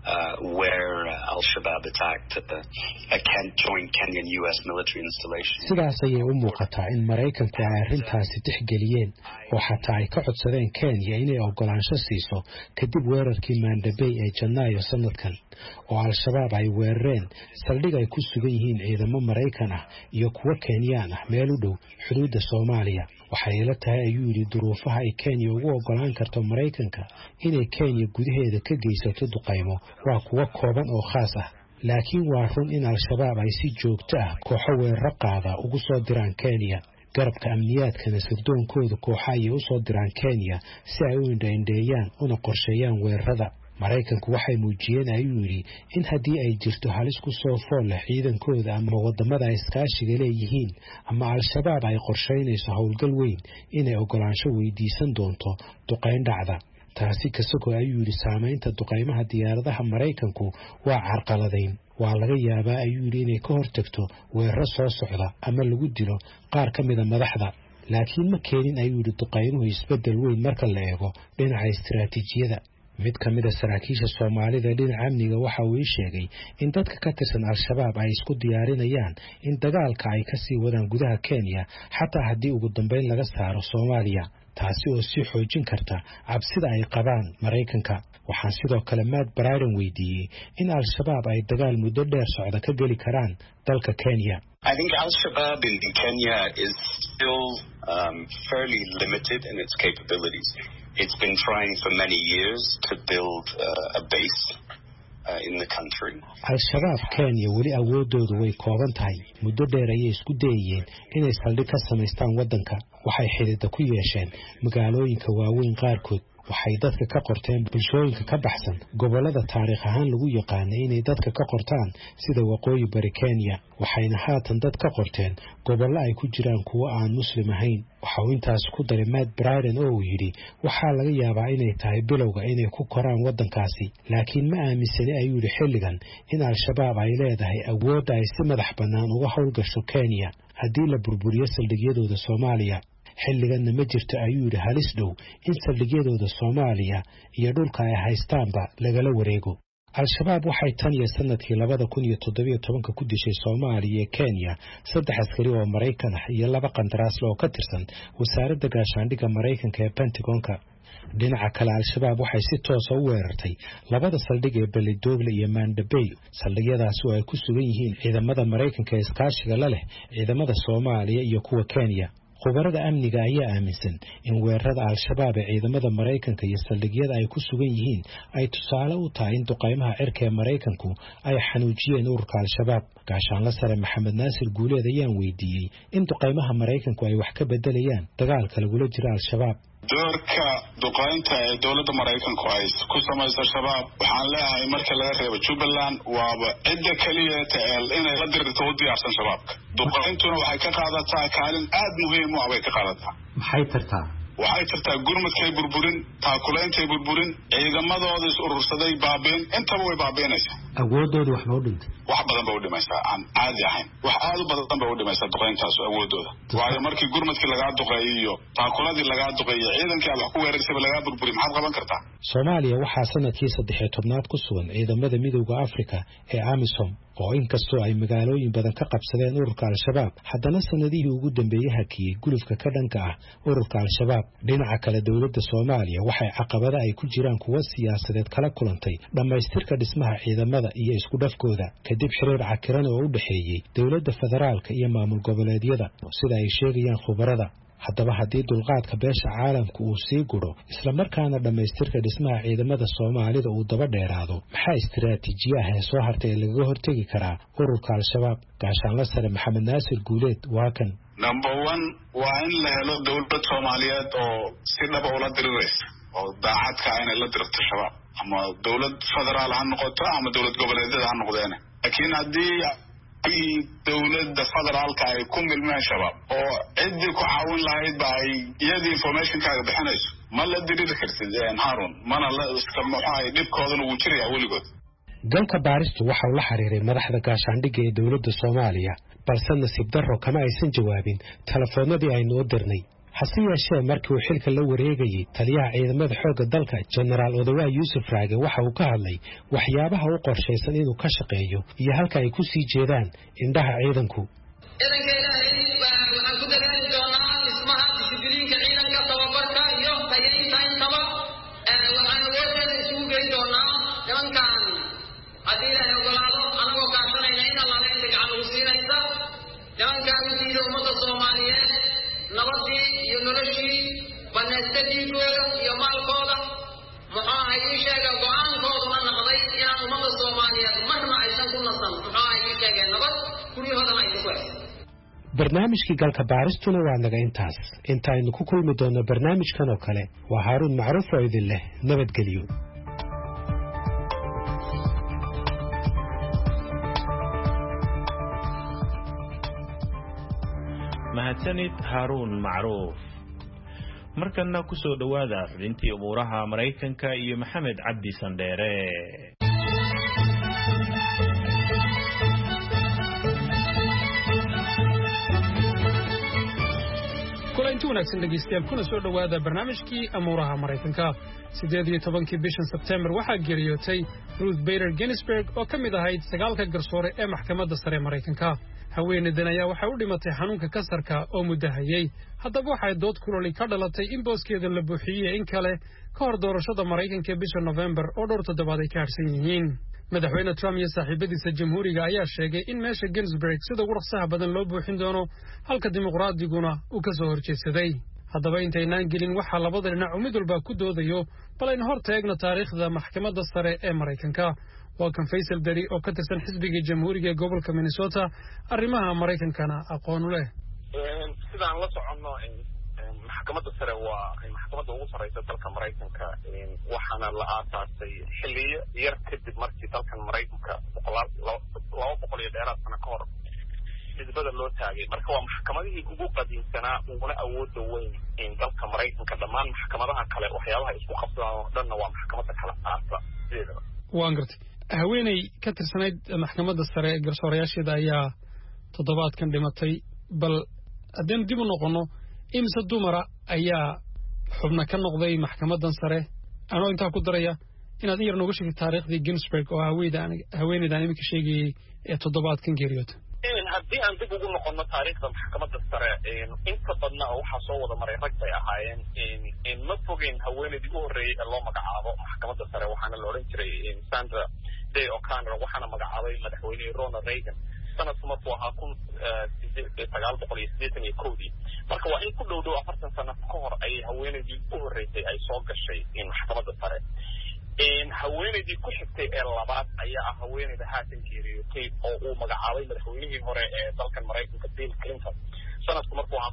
where Al-Shabaab attacked a joint Kenyan-US military installation. sidaas ayay u muuqataa in Mareykanku ay arrintaasi tixgeliyeen oo xataa ay ka codsadeen Kenya inay ogolaansho siiso kadib weerarkii Manda Bay ee Janaayo sanadkan oo al-shabaab ay weerareen saldhig ay ku sugan yihiin ciidamo Mareykan ah iyo kuwa Kenyaan ah meel u dhow xuduudda Soomaaliya waxay ila tahay ayuu yiri duruufaha ay Kenya ugu ogolaan karto Mareykanka inay Kenya gudaheeda ka geysato duqeymo waa kuwa kooban oo khaas ah laakiin waa run in al-shabaab ay si joogto ah kooxo weerar qaada ugu soo diraan Kenya garabka amniyaadkana sirdoonkooda kooxa ay u soo diraan Kenya si ay u indheeyaan una qorsheeyaan weerarada Mareykanku waxay muujiyeen ayuu yiri in haddii ay jirto halis ku soo fool leh ciidankooda ama wadamada ay iskaashiga leeyihiin ama al-shabaab ay qorsheynayso howlgal weyn inay ogolaansho weydiisan doonto duqeyn dhacda taasi kasoo ayuu yiri saameynta duqeymaha diyaaradaha Mareykanku waa carqaladeyn waa laga yaabaa ayuu yiri inay ka hortagto weerar soo socda ama lagu dilo qaar ka mid ah madaxda laakiin ma keenin ayuu yiri duqeymuhu isbedel weyn marka la eego dhinaca istiraatiijiyada mid ka mid ah saraakiisha Soomaalida dhinaca amniga waxa uu sheegay in dadka ka tirsan al-shabaab ay isku diyaarinayaan in dagaalka ay ka sii wadaan gudaha Kenya xataa haddii ugu dambeyn laga saaro Soomaaliya taasi oo si xoojin karta cabsida ay qabaan Mareykanka waxaan sidoo kale Matt Bryden weydiiyey in al-shabaab ay dagaal muddo dheer socda ka gali karaan dalka Kenya I think Al-Shabaab in Kenya is still fairly limited in its capabilities. It's been trying for many years to build a base in the country. Al-Shabaab Kenya wali awoodoodu way kooban tahay muddo dheer ayay isku dayeen inay saldhig ka samaystaan wadanka waxay xidhiidha ku yeesheen magaalooyinka waaweyn qaarkood waxay dadka ka qorteen bulshooyinka ka baxsan gobolada taariikh ahaan lagu yaqaan inay dadka ka qortaan sida waqooyi bari Kenya waxayna haatan dad ka qorteen gobollo ay ku jiraan kuwa aan muslim ahayn waxa uu intaas ku daray Matt Bryden oo yiri waxa laga yaabaa inay tahay bilowga inay ku koraan wadankaasi laakiin ma aaminsani ayuu yiri xilligan in Al-Shabaab ay leedahay awood ay si madax bannaan uga howlgasho Kenya haddii la burburiyo saldhigyadooda Soomaaliya xilligan ma jirto ayuu yiri halis dhow in saldhigyadooda Soomaaliya iyo dhulka ay haystaanba lagala wareego Al-Shabaab waxay tan iyo sanadkii 2017 ku dishay Soomaaliya iyo Kenya 3 askari oo Mareykan ah iyo 2 qandaraas oo ka tirsan wasaaradda gaashaandhigga Mareykanka ee Pentagonka dhinaca kale Al-Shabaab waxay si toos ah u weerartay 2 saldhig ee Ballydoogle iyo Mandabey saldhigyadaas oo ay ku sugan yihiin ciidamada Mareykanka ee iskaashiga la leh ciidamada Soomaaliya iyo kuwa Kenya khubarada amniga ayaa aaminsan in weerarada Al-Shabaab ee ciidamada Mareykanka iyo saldhigyada ay ku sugan yihiin ay tusaale u tahay in duqeymaha cirka ee Mareykanku ay xanuujiyeen ururka Al-Shabaab gaashaanle sare Maxamed Naasir Guuleed ayaan weydiiyey in duqeymaha Mareykanku ay wax ka bedelayaan dagaalka lagula jiro Al-Shabaab doorka duqeynta ee dowladda Mareykanku ay ku samayso shabaab waxaan leeyahay marka laga reebo Jubaland waaba cidda kaliya inay la dirto u diyaarsan shabaabka duqeyntuna waxay ka qaadataa kaalin aad muhiim ah way ka qaadataa maxay tartaa waxay tartaa gurmadkay burburin taakulaantay burburin ciidamadooda is urursaday baabeen intaba way baabeenaysaa awoodooda wax loo dhintay wax badan ba u dhimaysaa aan caadi ahayn wax aad u badan ba u dhimaysaa duqeyntaas awoodooda waayo markii gurmadkii laga duqeeyo taakuladii laga duqeeyo ciidankii wax ku weerarsay laga burburi maxaad qaban kartaa Soomaaliya waxaa sanadkii 13aad ku sugan ciidamada midowga Afrika ee AMISOM oo inkastoo ay magaalooyin badan ka qabsadeen ururka Al-Shabaab haddana sanadihii ugu dambeeyay hakiyay gulufka ka dhanka ah ururka Al-Shabaab dhinaca kale dawladda Soomaaliya waxay caqabada ay ku jiraan kuwa siyaasadeed kala kulantay dhamaystirka dhismaha ciidamada iyo isku dhafkooda kadib xiriir cakiran oo u dhaxeeyay dawladda federaalka iyo maamul goboleedyada sida ay sheegayaan khubarada haddaba haddii dulqaadka beesha caalamku uu sii guro isla markaana dhamaystirka dhismaha ciidamada Soomaalida uu daba dheeraado maxaa istiraatiijiyaha ee soo hartay laga hortagi karaa ururka Al-Shabaab gaashaanle sare Maxamed Naasir Guuleed waa kan number 1 waa in la helo dawlad Soomaaliyeed oo si dhab ah ula diriraysa oo daacadka inay la dirto shabaab ama dawlad federaal ha noqoto ama dawlad goboleedyada ha noqdeen laakiin haddii dawladda federaalka ay ku milmeen shabaab oo cidii ku caawin lahayd ba ay iyadii information-kaaga bixinayso ma la diriri kartid Harun mana la iska maxay dhibkoodana uu jiraa weligood dalka baaristu waxa uu la xiriiray madaxda gaashaandhigga ee dawladda Soomaaliya balse nasiib darro kama aysan jawaabin telefoonadii ay noo dirnay hase yeeshee markii uu xilka la wareegayay taliyaha ciidamada xoogga dalka General Odawa Yusuf Raage waxa uu ka hadlay waxyaabaha uu qorshaysan inuu ka shaqeeyo iyo halka ay ku sii jeedaan indhaha ciidanku waxaan ku dagaali doonaa dhismaha dishibiliinka ciidanka tababarka iyo tayeynta intaba waxaan awooddeeda isugu geyn doonaa nimankan haddii ilaahay ogolaado anagoo kaashanayna in alla inta gacan ugu siinaysa nimankaan u diida ummadda Soomaaliyeed nabadii iyo noloshii banaysta dhiigooda iyo maalkooda muxuu ahay ii sheega go-aankooduna noqday inaan ummadda Soomaaliyeed marna aysan ku nasan muxuu ahay ii sheegeen nabad guryahoodana ay ku haysan barnaamijkii galka baaristuna waa naga intaas intaaynu ku kulmi doono barnaamijkan oo kale waa Haaruun Macruuf oo idin leh nabadgelyo mahadsanid Haaruun Macruuf markana ku soo dhawaada xubintii umuuraha Mareykanka iyo Maxamed Cabdi Sandheere kulanti wanaagsan dhegeystayaal kuna soo dhawaada barnaamijkii amuuraha Mareykanka 18 bishan September waxaa geeriyootay Ruth Bader Ginsburg oo ka mid ahayd 9 garsoore ee maxkamadda sare Mareykanka haweeneydan ayaa waxay u dhimatay xanuunka kansarka oo muddo hayay haddaba waxay dood kuloli ka dhalatay in booskeeda la buuxiyay in kale ka hor doorashada Mareykanka bisha November oo dhowr toddobaad ay ka harsan yihiin madaxweyne Trump iyo saaxiibadiisa jamhuuriga ayaa sheegay in meesha Ginsburg sida ugu dhaqsaha badan loo buuxin doono halka dimuqraadiyaduna uu ka soo horjeedsaday haddaba intaynaan gelin waxaa labada dhinac mid walba ku doodayo bal aynu hor taagno taariikhda maxkamadda sare ee Maraykanka waa kan Faysal Dari oo ka tirsan xisbiga jamhuuriga gobolka Minnesota arrimaha Maraykankana aqoon u leh sidaan la soconno maxkamadda sare waa maxkamadda ugu sareysa dalka Maraykanka waxaana la aasaasay xilliyo yar kadib markii dalkan Maraykanka 200 iyo dheeraad sano ka hor xisbada loo taagay marka waa maxkamadihii ugu qadiimsanaa uguna awoodda weyn in dalka Maraykanka dhammaan maxkamadaha kale waxyaabaha isku qabsadaan oo dhanna waa maxkamadda kala aasa sideedaba waan gartay haweeney ka tirsanayd maxkamadda sare garsoorayaasheeda ayaa toddobaadkan dhimatay bal haddaynu dib u noqono imse dumara ayaa xubna ka noqday maxkamaddan sare anoo intaa ku daraya inaad in yar nooga sheegtay taariikhdii Ginsburg oo haweeneydan iminka sheegayay ee toddobaadkan geeriyood haddii aan dib ugu noqono taariikhda maxkamadda sare inta badna waxaa soo wada maray rag bay ahaayeen ma fogeyn haweeneydii u horreeyey ee loo magacaabo maxkamadda sare waxaana la odhan jiray Sandra Day O'Connor waxaana magacaabay madaxweynihii Ronald Reagan sanadku markuu ahaa 1981 marka waa in ku dhow 40 sano ka hor ayay haweeneydii u horreysay ay soo gashay maxkamadda sare haweeneydii ku xigtay ee labaad ayaa ah haweeneyda haatan geeriyootay oo uu magacaabay madaxweynihii hore ee dalkan Maraykanka Bill Clinton sanadku markuu ahaa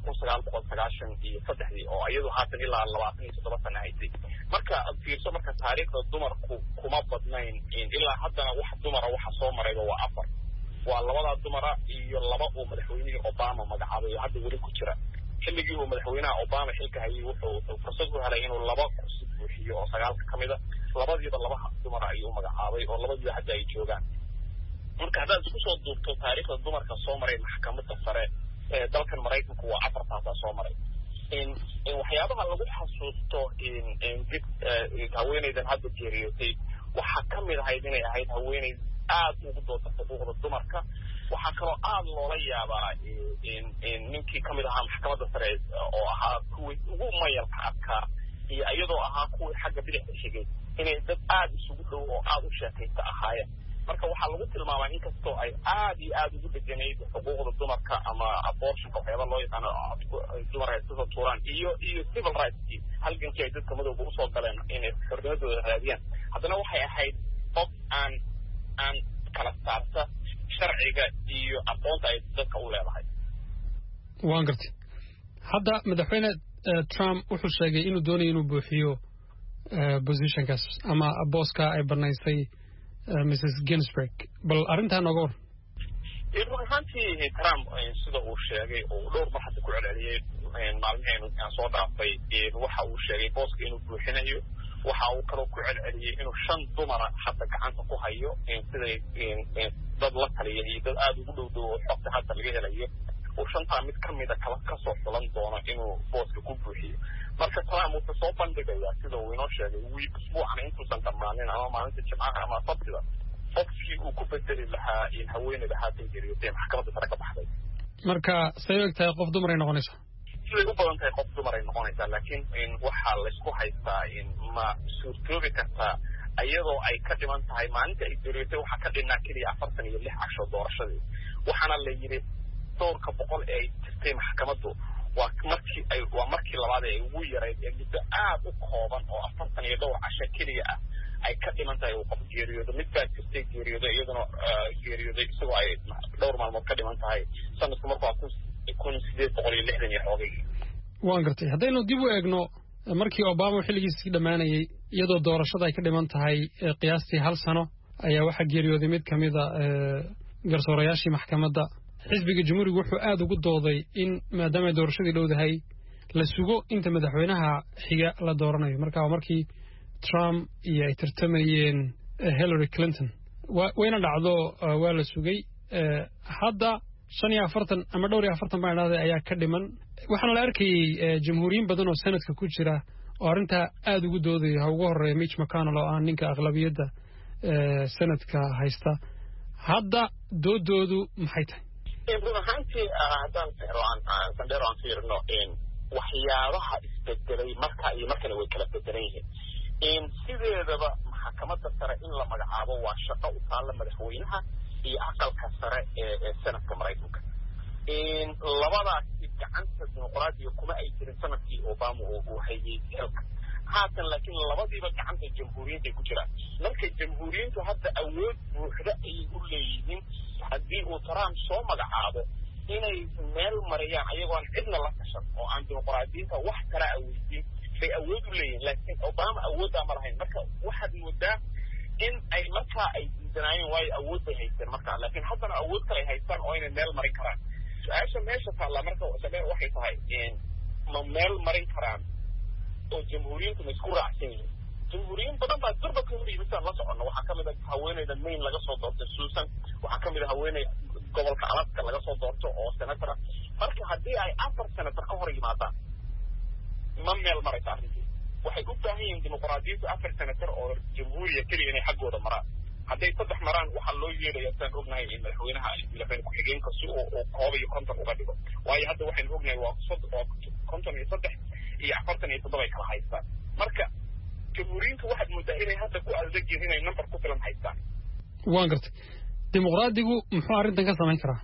1993 oo iyadu haatan ilaa 27 sano haysay marka fiirso marka taariikhda dumarku kuma badnayn ilaa haddana wax dumara waxa soo marayba waa 4 waa labada dumara iyo laba oo madaxweynihii Obama magacaabay oo hadda weli ku jira xilligii uu madaxweynaha Obama xilka hayay wuxuu fursad u helay inuu laba kursi buuxiyo oo 9 ka mid ah labadiiba laba dumar ayuu magacaabay oo labadiiba hadda ay joogaan marka haddaad isku soo duubto taariikhda dumarka soo maray maxkamadda sare ee dalkan Maraykanku waa 4 taas soo maray waxyaabaha lagu xasuusto haweeneydan hadda geeriyootay waxaa ka mid ahayd inay ahayd haweeney aad ugu doodda xuquuqda dumarka waxaa kaloo aad loola yaabaa ninkii ka mid ahaa maxkamadda sare oo ahaa kuwii ugu mayalka adkaa iyo iyadoo ahaa kuwii xagga bidixda xigay inay dad aad isugu dhow oo aad u sheekaysta ahaayeen marka waxaa lagu tilmaamaa inkastoo ay aad iyo aad ugu deganayd xuquuqda dumarka ama abortionka waxyaaba loo yaqaano dumar ay kusoo tuuraan iyo civil rightskii halgankii ay dadka madowga usoo galeen inay xornimadooda raadiyaan haddana waxay ahayd qof aan kala saarta sharciga iyo aqoonta ay dadka u leedahay waan gartay hadda madaxweyne Trump wuxuu sheegay inuu doonayo inuu buuxiyo positionkaas ama booska ay banaysay Mrs. Ginsburg bal arrintaa nooga war run ahaantii Trump sida uu sheegay oo dhowr mar hadda ku celceliyey maalmiheen aan soo dhaafay waxa uu sheegay booska inuu buuxinayo waxa uu kaloo ku celceliyey inuu 5 dumara hadda gacanta ku hayo siday dad la taliya iyo dad aad ugu dhow oo xogta hadda laga helayo oo 5 mid ka mid ah kala ka soo xulan doono inuu booska ku buuxiyo marka Trump wuxuu soo bandhigayaa sida uu inoo sheegay usbuucan intuusan dhammaanin ama maalinta Jimcaha ama Sabtida qofkii uu ku bedeli lahaa haweeneyda haatan geeriyootay maxkamadda sare ka baxday marka sayagtaa qof dumar ay noqonaysaa siday u badan tahay qof dumar ay noqonaysaa laakiin waxaa la isku haystaa ma suurtoobi kartaa iyadoo ay ka dhiman tahay maalinta ay geeriyootay waxaa ka dhinnaa keliya 46 casho doorashadii waxaana la yidhi doorka 100 ee ay jirtay maxkamaddu waa markii labaad ee ugu yarayd ee muddo aad u kooban oo 42 casho keliya ah ay ka dhiman tahay uu qof geeriyoodo mid baa jirtay geeriyooday iyaduna geeriyooday isagoo ay dhowr maalmood ka dhiman tahay sanadku markuu 1860 iyo xoogay waan gartay haddaynu dib u eegno markii Obama xilligiisii dhamaanayay iyadoo doorashada ay ka dhiman tahay qiyaastii 1 sano ayaa waxa geeriyooday mid kamid ah garsoorayaashii maxkamadda xisbiga jamhuuriga wuxuu aad ugu dooday in maadaama doorashadii dhowdahay la sugo inta madaxweynaha xiga la dooranayo marka markii Trump iyo ay tartamayeen Hillary Clinton wayna dhacdo waa la sugay hadda 45 ama 40 baa dhacday ayaa ka dhiman waxaana la arkayay jamhuuriyiin badan oo sanadka ku jira oo arinta aad ugu doodayo ha ugu horeeyo Mitch McConnell oo ah ninka aqlabiyadda sanadka haysta hadda doodoodu maxay tahay run ahaantii haddaan sandero aan fiirino waxyaabaha isbedelay markana way kala bedelan yihiin sideedaba maxkamadda sare in la magacaabo waa shaqo u taalla madaxweynaha iyo aqalka sare ee sanadka Maraykanka labadaasi gacanta dimuqraadiga kuma ay jirin sanadkii obama uu hayay xilka haatan laakiin labadiiba gacanta jamhuuriyinta ku jiraan marka jamhuuriyintu hadda awood buuxda ay u leeyihiin haddii uu Trump soo magacaabo inay meel marayaan ayagoon cidna la tashan oo aan dimuqraadiyiinta wax kala awoodin bay awood u leeyihiin laakiin obama awoodda ma lahayn marka waxaad moodaa in ay markaa ay diidanaayeen waayo awood bay haysteen markaa laakiin haddana awood kale ay haystaan oo inay meel marin karaan su-aasha meesha taalla marka sabeer waxay tahay ma meel marin karaan oo jamhuuriyintu ma isku raacsan yihiin jamhuuriyiin badan baa durba ka hor yimid la socono waxaa ka mid ah haweeneyda Maine laga soo doortay Susan waxaa ka mid ah haweeney gobolka Alaska laga soo doorto oo senator marka haddii ay 4 senator ka hor yimaadaan ma meel maraysa arrintii waxay u baahan yihiin dimuqraadiyiintu 4 senator oo jamhuuriya keliya inay xaggooda maraan hadday 3 maraan waxaa loo yeedhaya saan ognahay in madaxweynaha madaxweyne ku-xigeenka si uu koob iyo konton uga dhigo waayo hadda waxaynu ognahay waa 53 iyo 47 ay kala haystaan marka jamhuuriyintu waxaad moodaa inay hadda ku adeegeen inay number ku filan haystaan waan gartay dimuqraadigu muxuu arrintan ka samayn karaa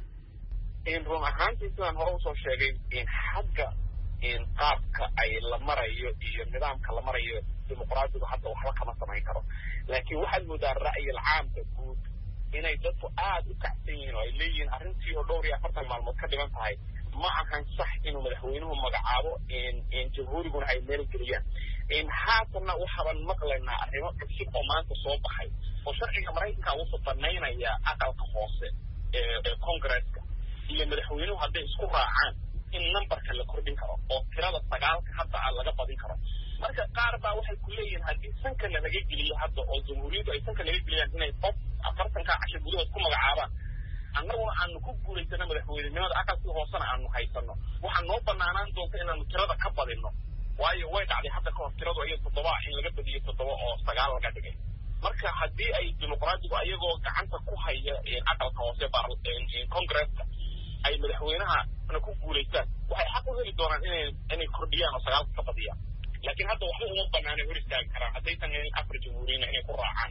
run ahaantii sidaan hore usoo sheegay in xagga qaabka ay la marayo iyo nidaamka la marayo dimuqraadigu hadda waxba kama samayn karo laakiin waxaad moodaa ra'yil caamka guud inay dadku aad u kacsan yihiin oo ay leeyihiin arrintii oo 40 maalmood ka dhigan tahay ma ahan sax inuu madaxweynuhu magacaabo jamhuuriguna ay meel geliyaan haatanna waxaan maqlaynaa arrimo cusub oo maanta soo baxay oo sharciga Mareykanka wuxuu banaynayaa aqalka hoose ee Congress-ka iyo madaxweynuhu hadday isku raacaan in numberka la kordhin karo oo tirada 9 hadda laga badin karo marka qaar baa waxay ku leeyihiin haddii sanka laga geliyo hadda oo jamhuuriyaddu ay sanka laga geliyaan inay qof 40 casho gudahood ku magacaabaan annaguna aanu ku guulaysano madaxweynenimada aqalkii hoosena aanu haysano waxaa noo banaanaan doonta inaanu tirada ka badino waayo way dhacday hadda ka hor tiradu iyo 7 in laga badiyo 7 oo 9 laga dhigay marka haddii ay dimuqraadigu ayagoo gacanta ku haya aqalka hoose Congress-ka ay madaxweynaha ku guulaystaan waxay xaq u heli doonaan inay kordhiyaan oo 9 ka badiyaan laakiin hadda waxba uma banaanay hor istaagi karaan haddaysan helin 4 jamhuuriyiin inay ku raacaan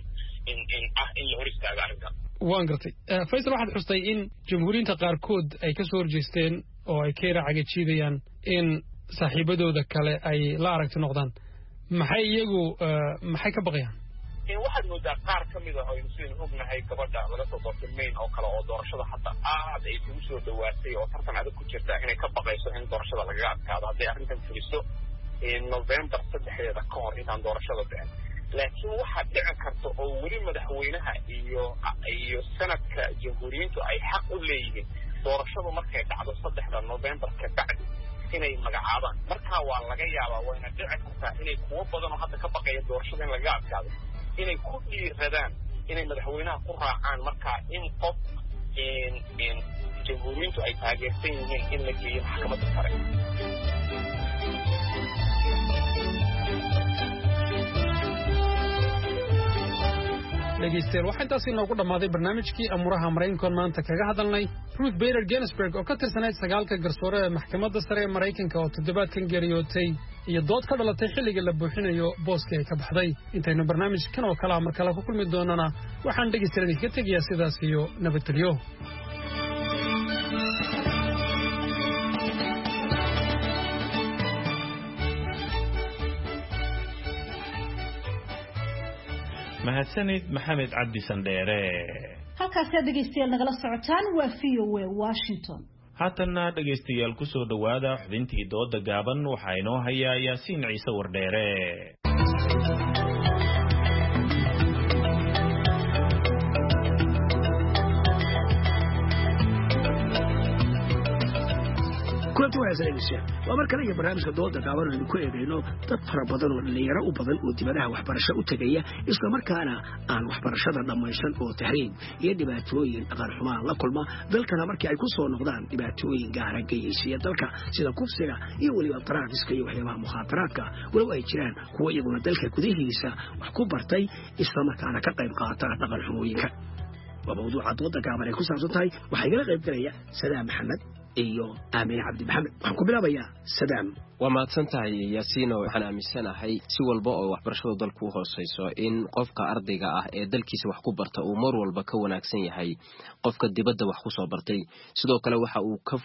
in la hor istaago arrintan waan gartay Faisal waxaad xustay in jamhuuriyinta qaarkood ay ka soo horjeesteen oo ay ka raacageediyaan in saaxiibadooda kale ay la aragti noqdaan maxay iyagu maxay ka baqayaan waxaad moodaa qaar ka mid ah oo sidaan ognahay gabadha laga soo doortay Maine oo kale oo doorashada hadda aad ay ugu soo dhawaatay oo tartan adag ku jirta inay ka baqayso in doorashada laga adkaado hadday arrintan fuliso November 3 ka hor intaan doorashada dhicin laakiin waxaa dhici karta oo weli madaxweynaha iyo sanadka jamhuuriyintu ay xaq u leeyihiin doorashadu markay dhacdo 3 November ka bacdi inay magacaabaan markaa waa laga yaabaa wayna dhici kartaa inay kuwo badan oo hadda ka baqaya doorashada in laga adkaado inay ku dhiiradaan inay madaxweynaha ku raacaan markaa in qof jamhuuriyintu ay taageersan yihiin in la geeyo maxkamadda sare dhegeystayaal waxaa intaas inoogu dhammaaday barnaamijkii amuuraha Mareykanka maanta kaga hadalnay Ruth Bader Ginsburg oo ka tirsanayd 9 garsoore ee maxkamadda sare ee Mareykanka oo toddobaadkan geeriyootay iyo dood ka dhalatay xilliga la buuxinayo booska ay ka baxday intaynu barnaamijkan oo kala mar kale ku kulmi doonana waxaan dhegeystayaal ka tegayaa sidaas iyo nabadgelyo mahadsanid maxamed cabdi sandheere halkaas aad dhegeystayaal nagala socotaan waa VOA Washington haatanna dhegeystayaal ku soo dhawaada xubintii dooda gaaban waxaa inoo hayaa Yaasiin Ciise Wardheere kulanti wanaagsan waa mar kale iyo barnaamijka dooda gaaban aynu ku eegayno dad fara badan oo dhalinyaro u badan oo dibadaha waxbarasho u tegaya isla markaana aan waxbarashada dhammaysan oo tahriib iyo dhibaatooyin dhaqan xumaan la kulma dalkana markii ay ku soo noqdaan dhibaatooyin gaara geysiya dalka sida kufsiga iyo weliba daraagiska iyo waxyaabaha mukhaadaraadka walow ay jiraan kuwa iyaguna dalka gudihiisa wax ku bartay isla markaana ka qayb qaata dhaqan xumooyinka waa mawduuca dooda gaaban ay ku saabsan tahay waxaa igala qayb galaya Sadaam Maxamed iyo Aamin Cabdi Maxamed waxaan ku bilaabayaa Sadaam وما تنتهي ياسين وحنا أمسنا هاي سوى الباء وحبرشوا ضلكوا هالصيصة إن قفك أرضجة دلكيس وحكبرت أمور والبكون أكسين هاي قفك الدبدة وحخصة برتي سدوا كلا وح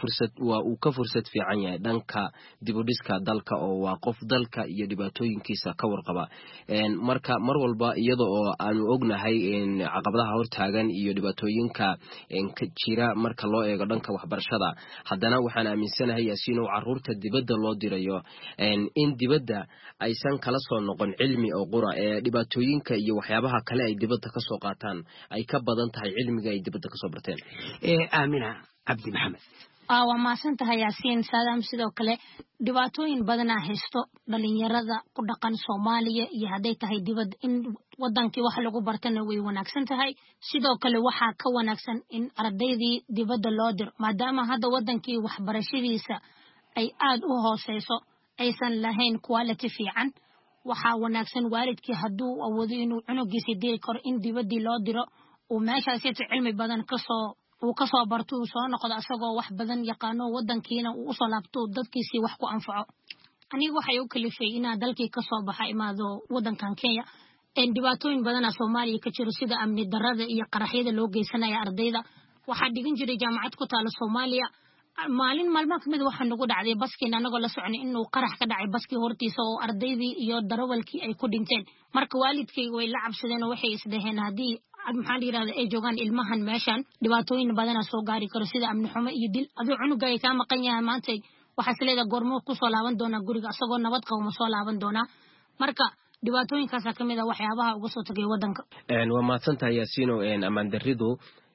وكفرست في عيا دنك دبوديسك دلك أو وقف دلك يدباتوين كيسا كور قبا إن مر والباء يضع أن أجنا هاي إن عقبها هورتاجن يدباتوين ك إن كتشيرا مرك الله يقدنك وحبرشدا حدنا وحنا أمسنا هاي ياسين وعرورت الدبدة الله ديريو إن دبدة أيسان كلا soo noqon cilmi oo qura ee dhibaatooyinka iyo waxyaabaha kale ay dibadda ka soo qaataan ay ka badan tahay cilmiga ay dibadda ka soo barteen aamina cabdi maxamed waa maasantahay yaasiin saadam sidoo kale dhibaatooyin badan haysto dhalinyarada ku dhaqan Soomaaliya iyo haday tahay dibad in wadankii wax lagu bartana way wanaagsan tahay sidoo kale waxa ka wanaagsan in ardaydii dibadda loo dir maadaama hadda wadankii waxbarashadiisa ay aad u hooseyso aysan lahayn quality fiican waxa wanaagsan waalidkii haduu awoodo inuu cunugiisa diri karo in dibadii loo diro oo meeshaasi cilmi badan ka soo barto soo noqdo asagoo wax badan yaqaano wadankiina uu soo laabto dadkiisii wax ku anfaco anigu waxay u kalifay inaa dalkii ka soo baxa imaado wadankan Kenya in dhibaatooyin badan Soomaaliya ka jiro sida amni darrada iyo qaraxyada loo geysanayo ardayda waxa dhigan jiray jaamacad ku taalo Soomaaliya maalin maalmaha kamid waxa nagu dhacday baskiina anagoo la soconay inuu qarax ka dhacay baskii hortiisa oo ardaydii iyo darawalkii ay ku dhinteen marka waalidkay way la cabsadeen oo waxay isdaheen hadii maxaan yiraahdaa ay joogan ilmahan meeshan dhibaatooyin badan soo gaari karo sida amni xumo iyo dil adoo cunuga ay ka maqan yahay maanta waxa isleeda gormo ku soo laaban doona guriga asagoo nabad qabo soo laaban doona marka dhibaatooyinkaas kamid ah waxyaabaha uga soo tagay wadanka waa maasantahay yaasiino amaan daridu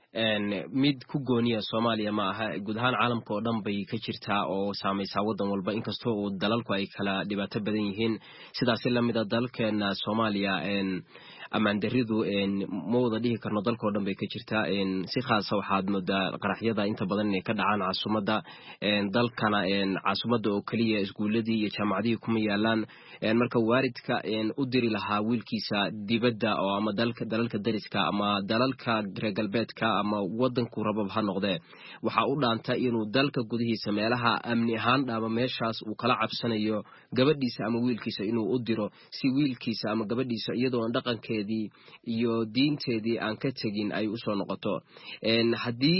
mid ku gooniya Soomaaliya ma aha guud ahaan caalamka oo dhan bay ka jirtaa oo saameeysa wadan walba inkastoo uu dalalku ay kala dhibaato badan yihiin sidaas la mid ah dalkeena Soomaaliya amaan daridu ma wada dhihi karno dalka oo dhan bay ka jirtaa si khaas ah waxaad moodaa qaraxyada inta badan inay ka dhacaan caasimadda dalkana caasimadda oo kaliya iskuuladii iyo jaamacadihii kuma yaalaan marka waalidka u diri lahaa wiilkiisa dibadda oo ama dalalka dariska ama dalalka reer galbeedka ama wadanku rabab ha noqdee waxa u dhaanta inuu dalka gudihiisa meelaha amni ahaan dhaama meeshaas uu kala cabsanayo gabadhiisa ama wiilkiisa inuu u diro si wiilkiisa ama gabadhiisa iyadoo dhaqankeedii iyo diinteedii aan ka tagin ay u soo noqoto hadii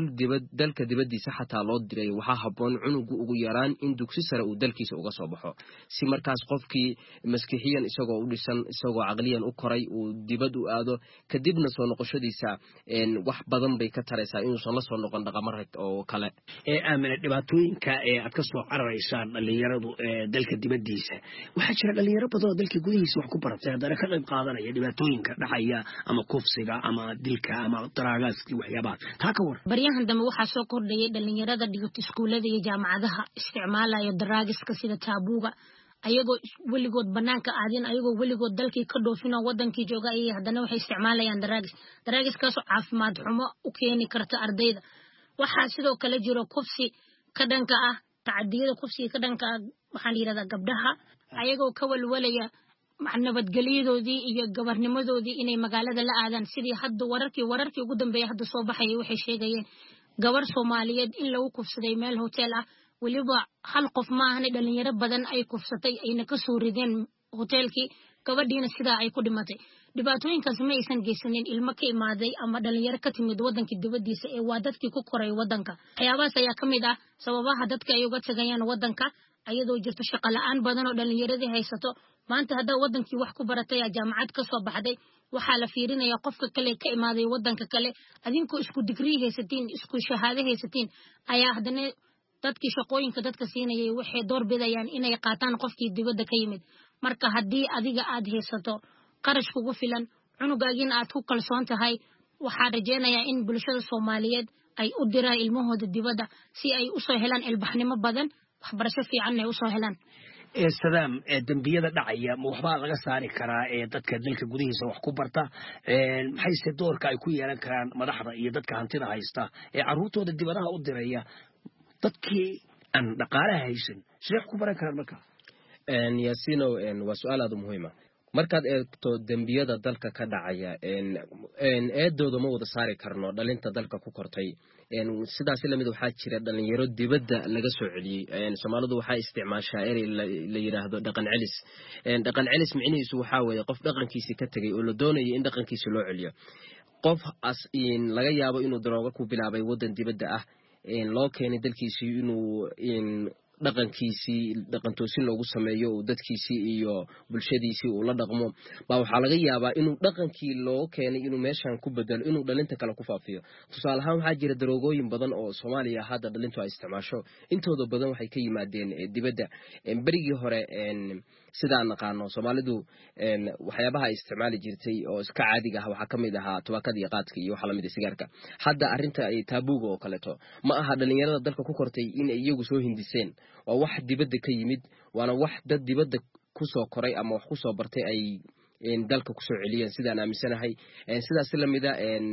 dalka dibaddiisa xataa loo diray waxa haboon cunugu ugu yaraan in dugsi sare uu dalkiisa uga soo baxo si markaas qofkii maskixiyan isagoo u dhisan isagoo aqliyan u koray uu dibad u aado kadibna soo noqoshadiisa wax badan bay ka taraysaa inuu soo la soo noqon dhaqamarad oo kale aamina dhibaatooyinka aad ka soo cararaysaan dhalinyaradu dalka dibaddiisa waxa jira dhalinyaro badan oo dalka gudihiisa wax ku baratay hadana ka qayb qaadanaya dhibaatooyinka dhacaya ama kufsiga ama dilka ama daraagaaskii waxyaabaha taa ka war baryahan dambe waxa soo kordhayay dhalinyarada dhigata iskuulada iyo jaamacadaha isticmaalaya daraagiska sida taabuuga ayagoo weligood banaanka aadin ayagoo weligood dalkii ka dhoofin oo wadankii jooga ay hadana waxay isticmaalayaan daraagiskaas oo caafimaad xumo u keeni karta ardayda waxa sidoo kale jiro kufsi ka dhanka ah tacadiyada kufsiga ka dhanka ah waxaan yiraahdaa gabdhaha ayagoo ka walwalaya nabadgelyadoodii iyo gabarnimadoodii inay magaalada la aadaan sidii hadda wararkii ugu dambeeyay hadda soo baxay waxay sheegayeen gabar Soomaaliyeed in lagu kufsaday meel hotel ah waliba hal qof ma ahan dhalinyaro badan ay kufsatay ayna ka soo rideen hotelkii gabadhiina sida ay ku dhimatay dhibaatooyinkaas ma aysan geysanin ilmo ka imaaday ama dhalinyaro ka timid wadankii dibaddiisa ee waa dadkii ku koray wadanka waxyaabahaas ayaa kamid ah sababaha dadka ay uga tagayaan wadanka ayadoo jirto shaqo la'aan badan oo dhalinyaradii haysato maanta hadda wadankii wax ku baratay jaamacad ka soo baxday waxa la fiirinayaa qofka kale ka imaaday wadanka kale adinkoo isku degree haysatiin isku shahaado haysatiin ayaa hadana dadkii shaqooyinka dadka siinayay waxay door bidayaan inay qaataan qofkii dibadda ka yimid marka hadii adiga aad haysato qarash kugu filan cunugaagina aad ku kalsoon tahay waxa rajeenayaa in bulshada Soomaaliyeed ay u diraan ilmahooda dibadda si ay u soo helaan ilbaxnimo badan waxbarasho fiican ay u soo helaan sadaam dambiyada dhacaya ma waxba laga saari karaa dadka dalka gudihiisa wax ku barta maxay doorka ay ku yeelan karaan madaxda iyo dadka hantida haysta caruurtooda dibadaha u diraya dadkii aan dhaqaalaha haysan sidee ku baran karaan marka yaasino waa su'aal aad u muhiim ah markaad eegto dambiyada dalka ka dhacaya eedooda ma wada saari karno dhalinta dalka ku kortay sidaas lamid waxaa jira dhalinyaro dibadda laga soo celiyey Soomaalidu waxay isticmaashaa erey la yiraahdo dhaqan celis micnihiisu waxa weeye qof dhaqankiisa ka tagay oo la doonayo in dhaqankiisa loo celiyo qof laga yaabo inuu darooga ku bilaabay wadan dibadda ah loo keenay dalkiisii inuu dhaqan toosin loogu sameeyo oo dadkiisii iyo bulshadiisii uu la dhaqmo baa waxaa laga yaabaa inuu dhaqankii loo keenay inuu meeshan ku bedelo inuu dhalinta kale ku faafiyo tusaale ahaan waxaa jira daroogooyin badan oo Soomaaliya hadda dhalintu ay isticmaasho intooda badan waxay ka yimaadeen dibadda berigii hore sidaan naqaano Soomaalidu waxyaabaha ay isticmaali jirtay oo iska caadiga ah waxaa kamid ahaa tubaakada iyo qaadka iyo waxa lamid ah sigaarka hadda arinta ay taabuuga oo kaleeto ma aha dhalinyarada dalka ku kortay in ay iyagu soo hindiseen waa wax dibadda ka yimid waana wax dad dibadda ku soo koray ama wax ku soo bartay ay dalka ku soo celiyeen sidaan aaminsanahay sidaas lamida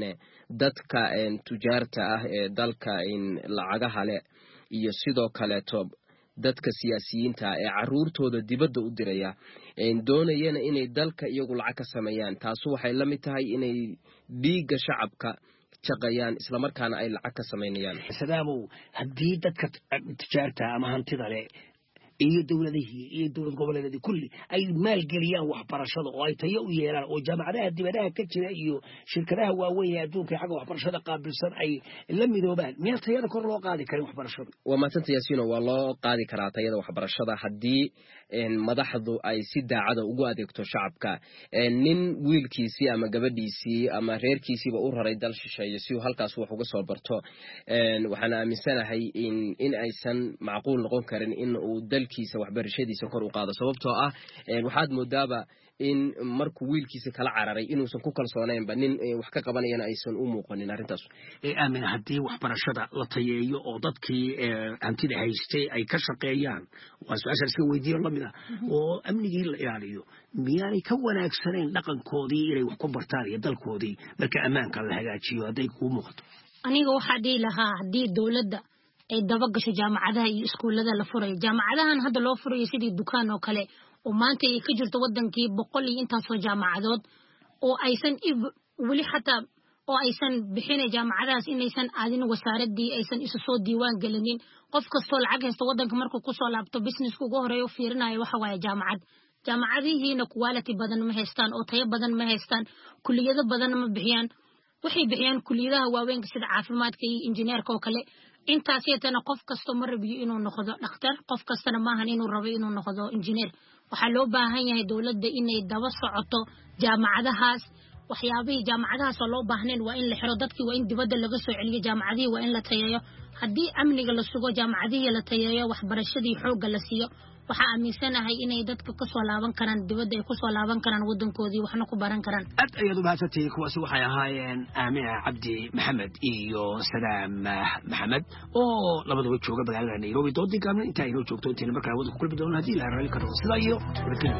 dadka tujaarta ah ee dalka lacagaha leh iyo sidoo kaleeto dadka siyaasiyiinta ee caruurtooda dibadda u diraya doonayana inay dalka iyagu lacag ka sameeyaan taas waxay la mid tahay inay dhiigga shacabka shaqayaan isla markaana ay lacag ka sameeyaan sadaamow haddii dadka tijaarta ama hantida leh iyo dawladihii iyo dawlad goboleedyadii kulli ay maalgeliyaan waxbarashada oo ay tayo u yeelaan oo jaamacadaha dibadaha ka jira iyo shirkadaha waaweyn ee adduunka xagga waxbarashada qaabilsan ay la midoobaan meel tayada kor loo qaadi karin waxbarashada waa maanta Yaasiino waa loo qaadi karaa tayada waxbarashada haddii madaxdu ay si daacada ugu adeegto shacabka nin wiilkiisii ama gabadhiisii ama reerkiisiiba u raray dal shisheeye si uu halkaas wax uga soo barto waxaan aaminsanahay in aysan macquul noqon karin in uu dalkiisa waxbarashadiisa kor u qaado sababtoo ah waxaad moodaaba in markuu wiilkiisa kala cararay inuusan ku kalsoonaynba nin wax ka qabanayana aysan u muuqanin arrintaas aamin haddii waxbarashada la tayeeyo oo dadkii hantida haystay ay ka shaqeeyaan waa su-aasha iska weydiiyo lamid ah oo amnigii la ilaaliyo miyaanay ka wanaagsanayn dhaqankoodii inay wax ku bartaan iyo dalkoodii marka ammaanka la hagaajiyo hadday kuu muuqato aniga waxaa dhihi lahaa haddii dowladda ay daba gasho jaamacadaha iyo iskuullada la furayo jaamacadahan hadda loo furayo sidii dukaan oo kale oo maanta ay ka jirto wadankii 100 iyo intaasoo jaamacadood oo aysan weli xataa oo aysan bixin jaamacadahaas inaysan aadin wasaaradii aysan isu soo diiwaan gelinin qof kastoo lacag haysta wadanka markuu ku soo laabto businesska ugu horeeyo fiirinayo waxa waaye jaamacadihiina quality badan ma haystaan oo tayo badan ma haystaan kulliyado badan ma bixiyaan waxay bixiyaan kulliyadaha waaweyn sida caafimaadka iyo injineerka oo kale intaas yeetana qof kasto ma rabiyo inuu noqdo dhakhtar qof kastana maahan inuu rabo inuu noqdo injineer waxaa loo baahan yahay dawladda inay daba socoto jaamacadahaas waxyaabihii jaamacadahaas oo loo baahnayn waa in la xiro dadkii waa in dibadda laga soo celiyo jaamacadihii waa in la tayeeyo haddii amniga la sugo jaamacadihii la tayeeyo waxbarashadii xoogga la siiyo waxaa aaminsanahay inay dadka ka soo laaban karaan dibadda ay ku soo laaban karaan wadankoodii waxna ku baran karaan aad ayaad u mahadsantihiin kuwaasi waxay ahaayeen aamina cabdi maxamed iyo salaam maxamed oo labadaba jooga magaalada nairobi doodii gaabna intaa inoo joogto intayna markaa wada ku kulmi doono haddii la raalli karo sidaa iyo nabadgelyo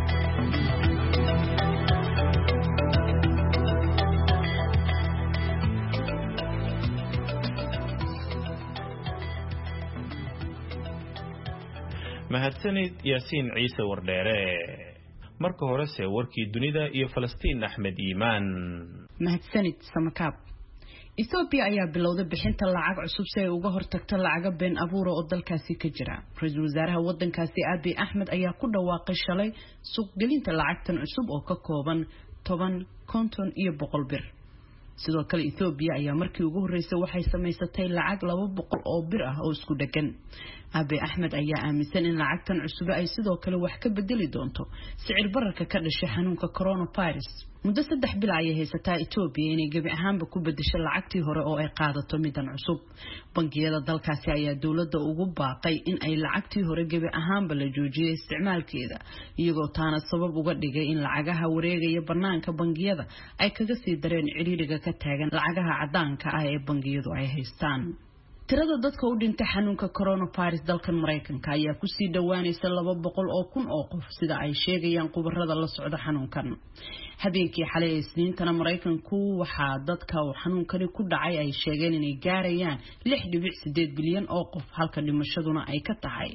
mahadsanid yaasiin ciise wardheere marka horese warkii dunida iyo Falastiin Axmed Iimaan mahadsanid samakaab Ethiopia ayaa bilowday bixinta lacag cusub si ay uga hortagto lacag been abuur oo dalkaasi ka jira ra'iisul wasaaraha wadankaasi Abiy Ahmed ayaa ku dhawaaqay shalay suuq gelinta lacagtan cusub oo ka kooban 10 konton iyo 100 bir sidoo kale Ethiopia ayaa markii ugu horeysay waxay samaysatay lacag 200 oo bir ah oo isku dhagan Abiy Ahmed ayaa aaminsan in lacagtan cusub ay sidoo kale wax ka bedeli doonto sicir bararka ka dhashay xanuunka coronavirus muddo 3 bil ay haysataa Ethiopia inay gabi ahaanba ku bedesho lacagtii hore oo ay qaadato midan cusub bangiyada dalkaasi ayaa dawladda ugu baaqay in ay lacagtii hore gabi ahaanba la joojiyo isticmaalkeeda iyagoo taana sabab uga dhigay in lacagaha wareegaya banaanka bangiyada ay kaga sii dareen ciriiriga ka taagan lacagaha cadaanka ah ee bangiyadu ay haystaan tirada dadka u dhintay xanuunka coronavirus dalkan Mareykanka ayaa ku sii dhawaanaysa 200 oo kun oo qof sida ay sheegayaan khubarada la socda xanuunkan habeenkii xalay Isniintana Mareykanku waxa dadka xanuunkani ku dhacay ay sheegeen inay gaarayaan 6.8 bilyan oo qof halka dhimashaduna ay ka tahay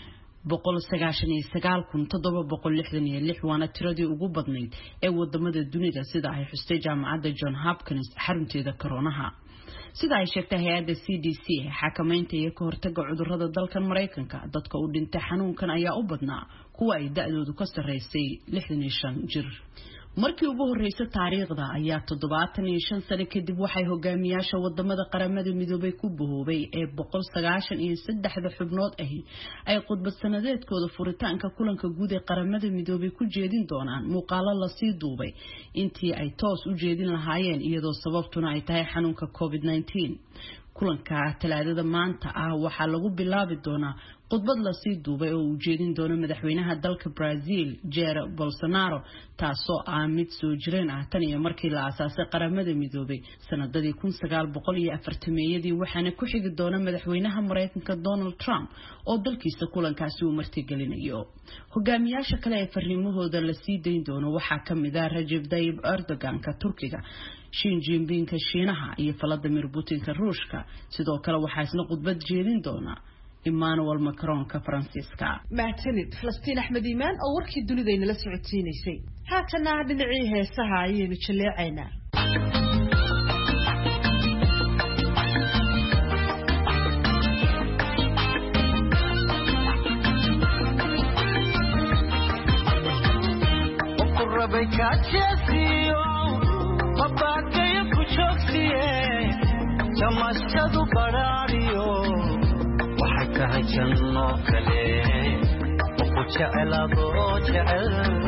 199,766 waana tiradii ugu badnayd ee wadamada dunida sida ay xustay jaamacadda John Hopkins xarunteeda koronaha sida ay sheegtay hay'adda CDC xakamaynta iyo ka hortagga cudurrada dalkan Mareykanka dadka u dhintay xanuunkan ayaa u badnaa kuwa ay da'doodu ka sareysay 65 jir markii ugu horeysay taariikhda ayaa 75 sano kadib waxay hogaamiyaasha wadamada qaramada midoobay ku bahoobay ee 193 xubnood ahi ay khudbad sanadeedkooda furitaanka kulanka guud ee qaramada midoobay ku jeedin doonaan muuqaalo la sii duubay intii ay toos u jeedin lahaayeen iyadoo sababtuna ay tahay xanuunka COVID-19 kulanka talaadada maanta waxaa lagu bilaabi doonaa khudbad la sii duubay oo uu jeedin doono madaxweynaha dalka Brazil Jair Bolsonaro taasoo mid soo jireen tan iyo markii la aasaasay qaramada midoobay sanadadii 1940 waxaana ku xigi doona madaxweynaha Mareykanka Donald Trump oo dalkiisa kulankaasi uu martigelinayo hogaamiyaasha kale ee fariimahooda la sii deyn doono waxaa kamid ah Recep Tayyip Erdogan ka Turkiga Xi Jinping ka Shiinaha iyo Vladimir Putin ka Ruushka sidoo kale waxaa isna khudbad jeedin doona Emmanuel Macron ka Faransiiska mahadsanid Falastiin Axmed Iimaan oo warkii dunidayna la socodsiinaysay haatana dhinacii heesaha ayaynu jaleecaynaa jamashadu baraariyo waxay tahay janno kale oo ku jecelaado jecel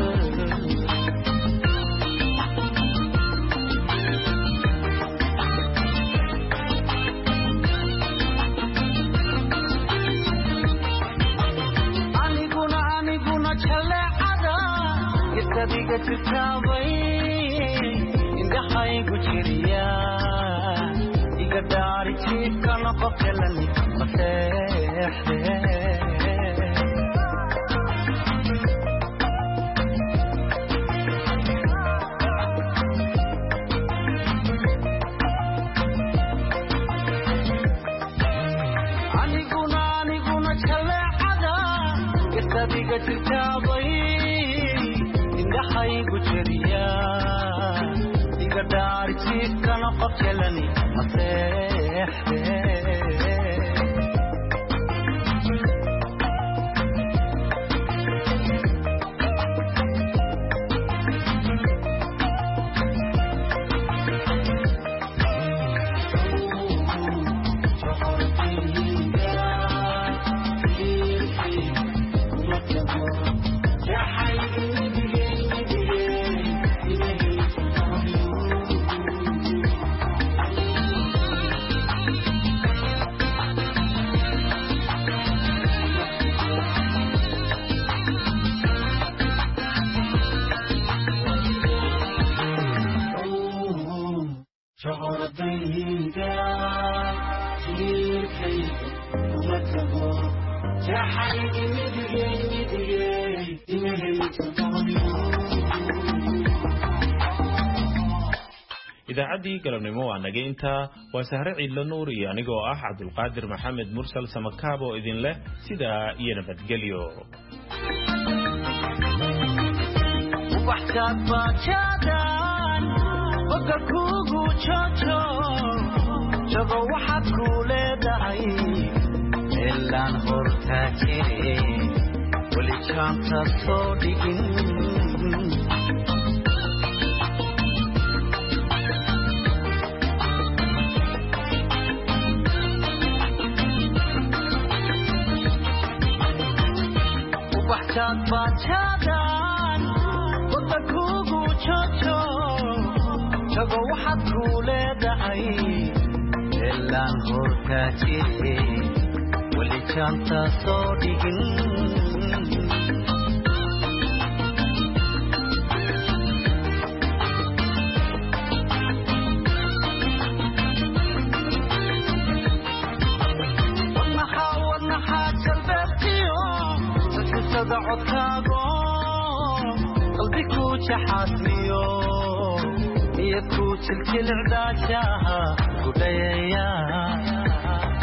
aniguna jaleecada isadiga jirtaabay indhahaygu jiriya Gadari chica no coquelani matexe Aniguna chaleada Gestadiga chitabay Indahaygu jiriya Gadari chica no coquelani idaacadii galabnimo waa naga intaa waa Sahre Ciidla Nuur iyo anigoo ah Cabdulqaadir Maxamed Mursal Samakaab oo idin leh sidaa iyo nabadgelyo waxaad baajadan oga kugu jojo jago waxaad ku leedahay ilaan hortaajire wali jaanta soo dhigin Bajadan wada kugu jojo jago waxaad ku leedahay ilaan hortaajire wali jaanta soo dhigin codkaago qalbigu jaxaasmiyo iyo ku jiljilicdaashaha ku dhayaya